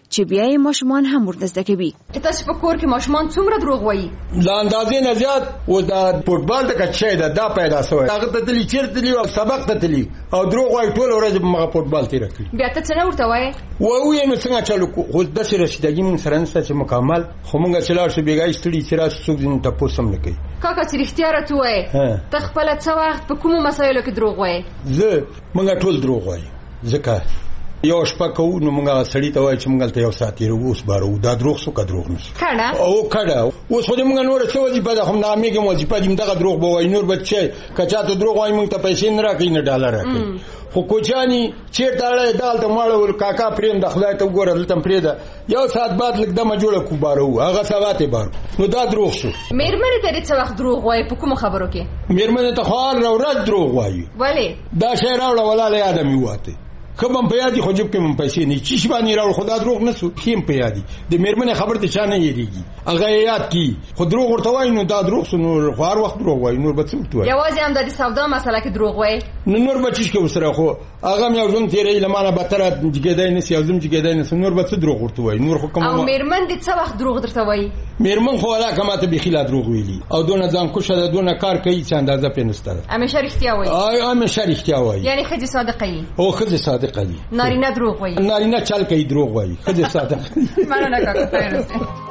چې بیا یې ماشومان هم ورته زده کوي. تاسو په کور کې ماشومان څومره دروغ وایي؟ لا اندازې نه زیات. او دا فوټبال د کچې دا پیدا شوی هغه ته تلی چیرته تلی او سبق ته تلی او دروغ وایي ټول ورځ په فوټبال تیر کړی. بیا ته څنګه ورته وایي؟ وایي نو څنګه چالو خو د سره رسیدګي من سره نشته چې مکمل خو مونږ چې لاړ شو بیګای ستړي چې راس څوک دې ته پوسم نه کوي. کاکا چې رښتیا راته وایي ته خپل څه وخت په کومو مسایلو کې دروغ وایي؟ زه مونږ ټول دروغ وایي ځکه یو شپه کوو نو مونږه سړی ته وایي چې مونږ ته یو ساعت یې اوس بارو دا دروغ څه کا دروغ نشي کړه او کړه اوس خو دې مونږ نور څه وظیفه ده هم نامې کې وظیفه دې دغه دروغ به وایي نور بچي کچا ته دروغ وایي مونږ ته پیسې نه راکې نه ډالر راکې خو کوچانی چیرته اړه دالته ماړو کاکا پریم د خدای ته وګوره دلته پرې ده یو ساعت بعد لګ دمه جوړه کو بارو هغه ساعت بارو نو دا دروغ شو. مېرمنې ته څه وخت دروغ وایي په کوم خبرو کې؟ مېرمنې ته خال راوړل دروغ وایي. ولی دا شی راوړل ولاله ادمي واته کوم په یادي خو جب کې مون پیسې نه چی شبانی راوړ خدا دروغ نه سو کیم په یادي د مېرمنې خبر ته چا نه یریږي هغه یاد کی خو دروغ ورته وایي نو دا دروغ نور هر وخت دروغ وایي نور به څه وایي یوازې هم د سودا مسله کې دروغ وایي نور بچیش کې وسره خو هغه مې ژوند تیرې لمانه بتره جګیدای نه سیازم جګیدای نه نور به څه دروغ ورته وایي نور خو کوم او مېرمن دې څه وخت دروغ درته وایي؟ مېرمن خو ولا کماته به خلا دروغ ویلي او دونه ځان کوشه د دونه کار کوي چې اندازه پېنسته همیشه رښتیا وایي همیشه رښتیا وایي یعنی خځه صادقه وي او خځه صادقه دي نارینه دروغ وایي نارینه چل کوي دروغ وایي خځه صادقه مننه کاکا.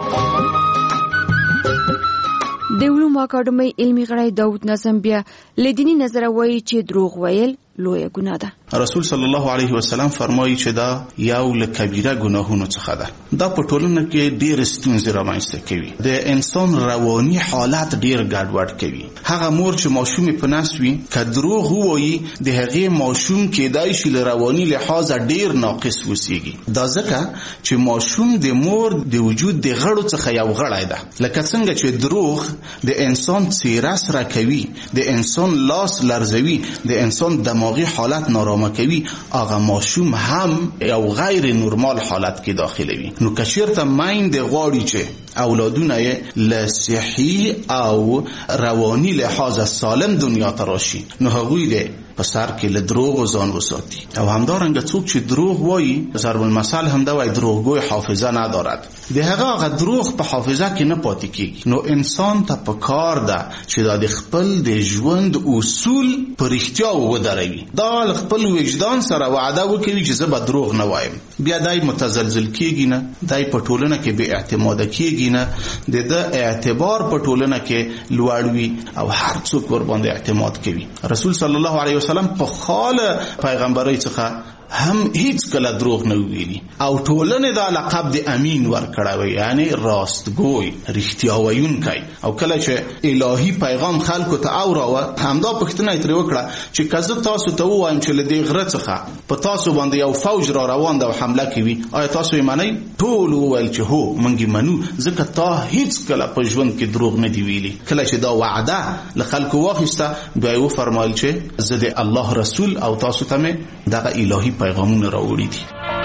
د علومو اکاډمۍ علمي غړی داود نظم بیا لدینی نظر وایي چې دروغ ویل لویه ګناه ده. رسول صلی الله علیه وسلم فرمایي چې دا یو له کبیره ګناهونو څخه ده. دا په ټولنه کې ډېر ستونزې رامنځته کوي. د انسان رواني حالت ډېر ګډوډ کوي. هغه مور چې ماشوم په نس وي که دروغ وایي د هغې ماشوم کېدای شي له رواني لحاظه ډېر ناقص وسیږي. دا ځکه چې ماشوم د مور د وجود د غړو څخه یو غړی ده. لکه څنګه چې دروغ د انسان څیره سره کوي د انسان لاس لرزوي د انسان دماغي حالت نارامه کوي هغه ماشوم هم یو غیر نورمال حالت کې داخلوي. نو که چېرته میندې غواړي چې اولادونه یې له صحي او رواني لحاظه سالم دنیا ته راشي نو هغوی دې په سر کې له دروغ ځان وساتي. او همدارنګه څوک چې دروغ وایي ضرب المثل هم دا وایي دروغگوی حافظه ندارد. د هغه دروغ په حافظه کې نه پاتې کیږي. نو انسان ته په کار ده چې دا د خپل د ژوند اصول په رښتیا ودروي. دا خپل وجدان سره وعده وکړي چې زه به دروغ نه وایم. بیا دای متزلزل کیږي نه دای په ټولنه کې بې اعتماد کیږي نه د اعتبار په ټولنه کې لوړ وي او هر څوک ور باندې اعتماد کوي. رسول صلی الله علیه وسلم په خاله پیغمبري څخه هم هیڅ کله دروغ نه ویلي او ټولنه دا لقب د امین ورکړی یعنی راستګوی رښتیا ویونکی. او کله چې الهي پیغام خلکو ته اوراوه همدا پوښتنه یې ترې وکړه چې که زه تاسو ته ووایم چې له دې غره څخه په تاسو باندې یو فوج را روان ده او حمله کوي آیا تاسو یې منئ؟ ټول وویل چې هو موږ یې منو ځکه تا هیڅ کله په ژوند کې دروغ نه دی ویلي. کله چې دا وعده له خلکو واخیسته بیا یې وفرمایل چې زه د الله رسول او تاسو ته مې دغه الهي پیغامونه راوړي دي.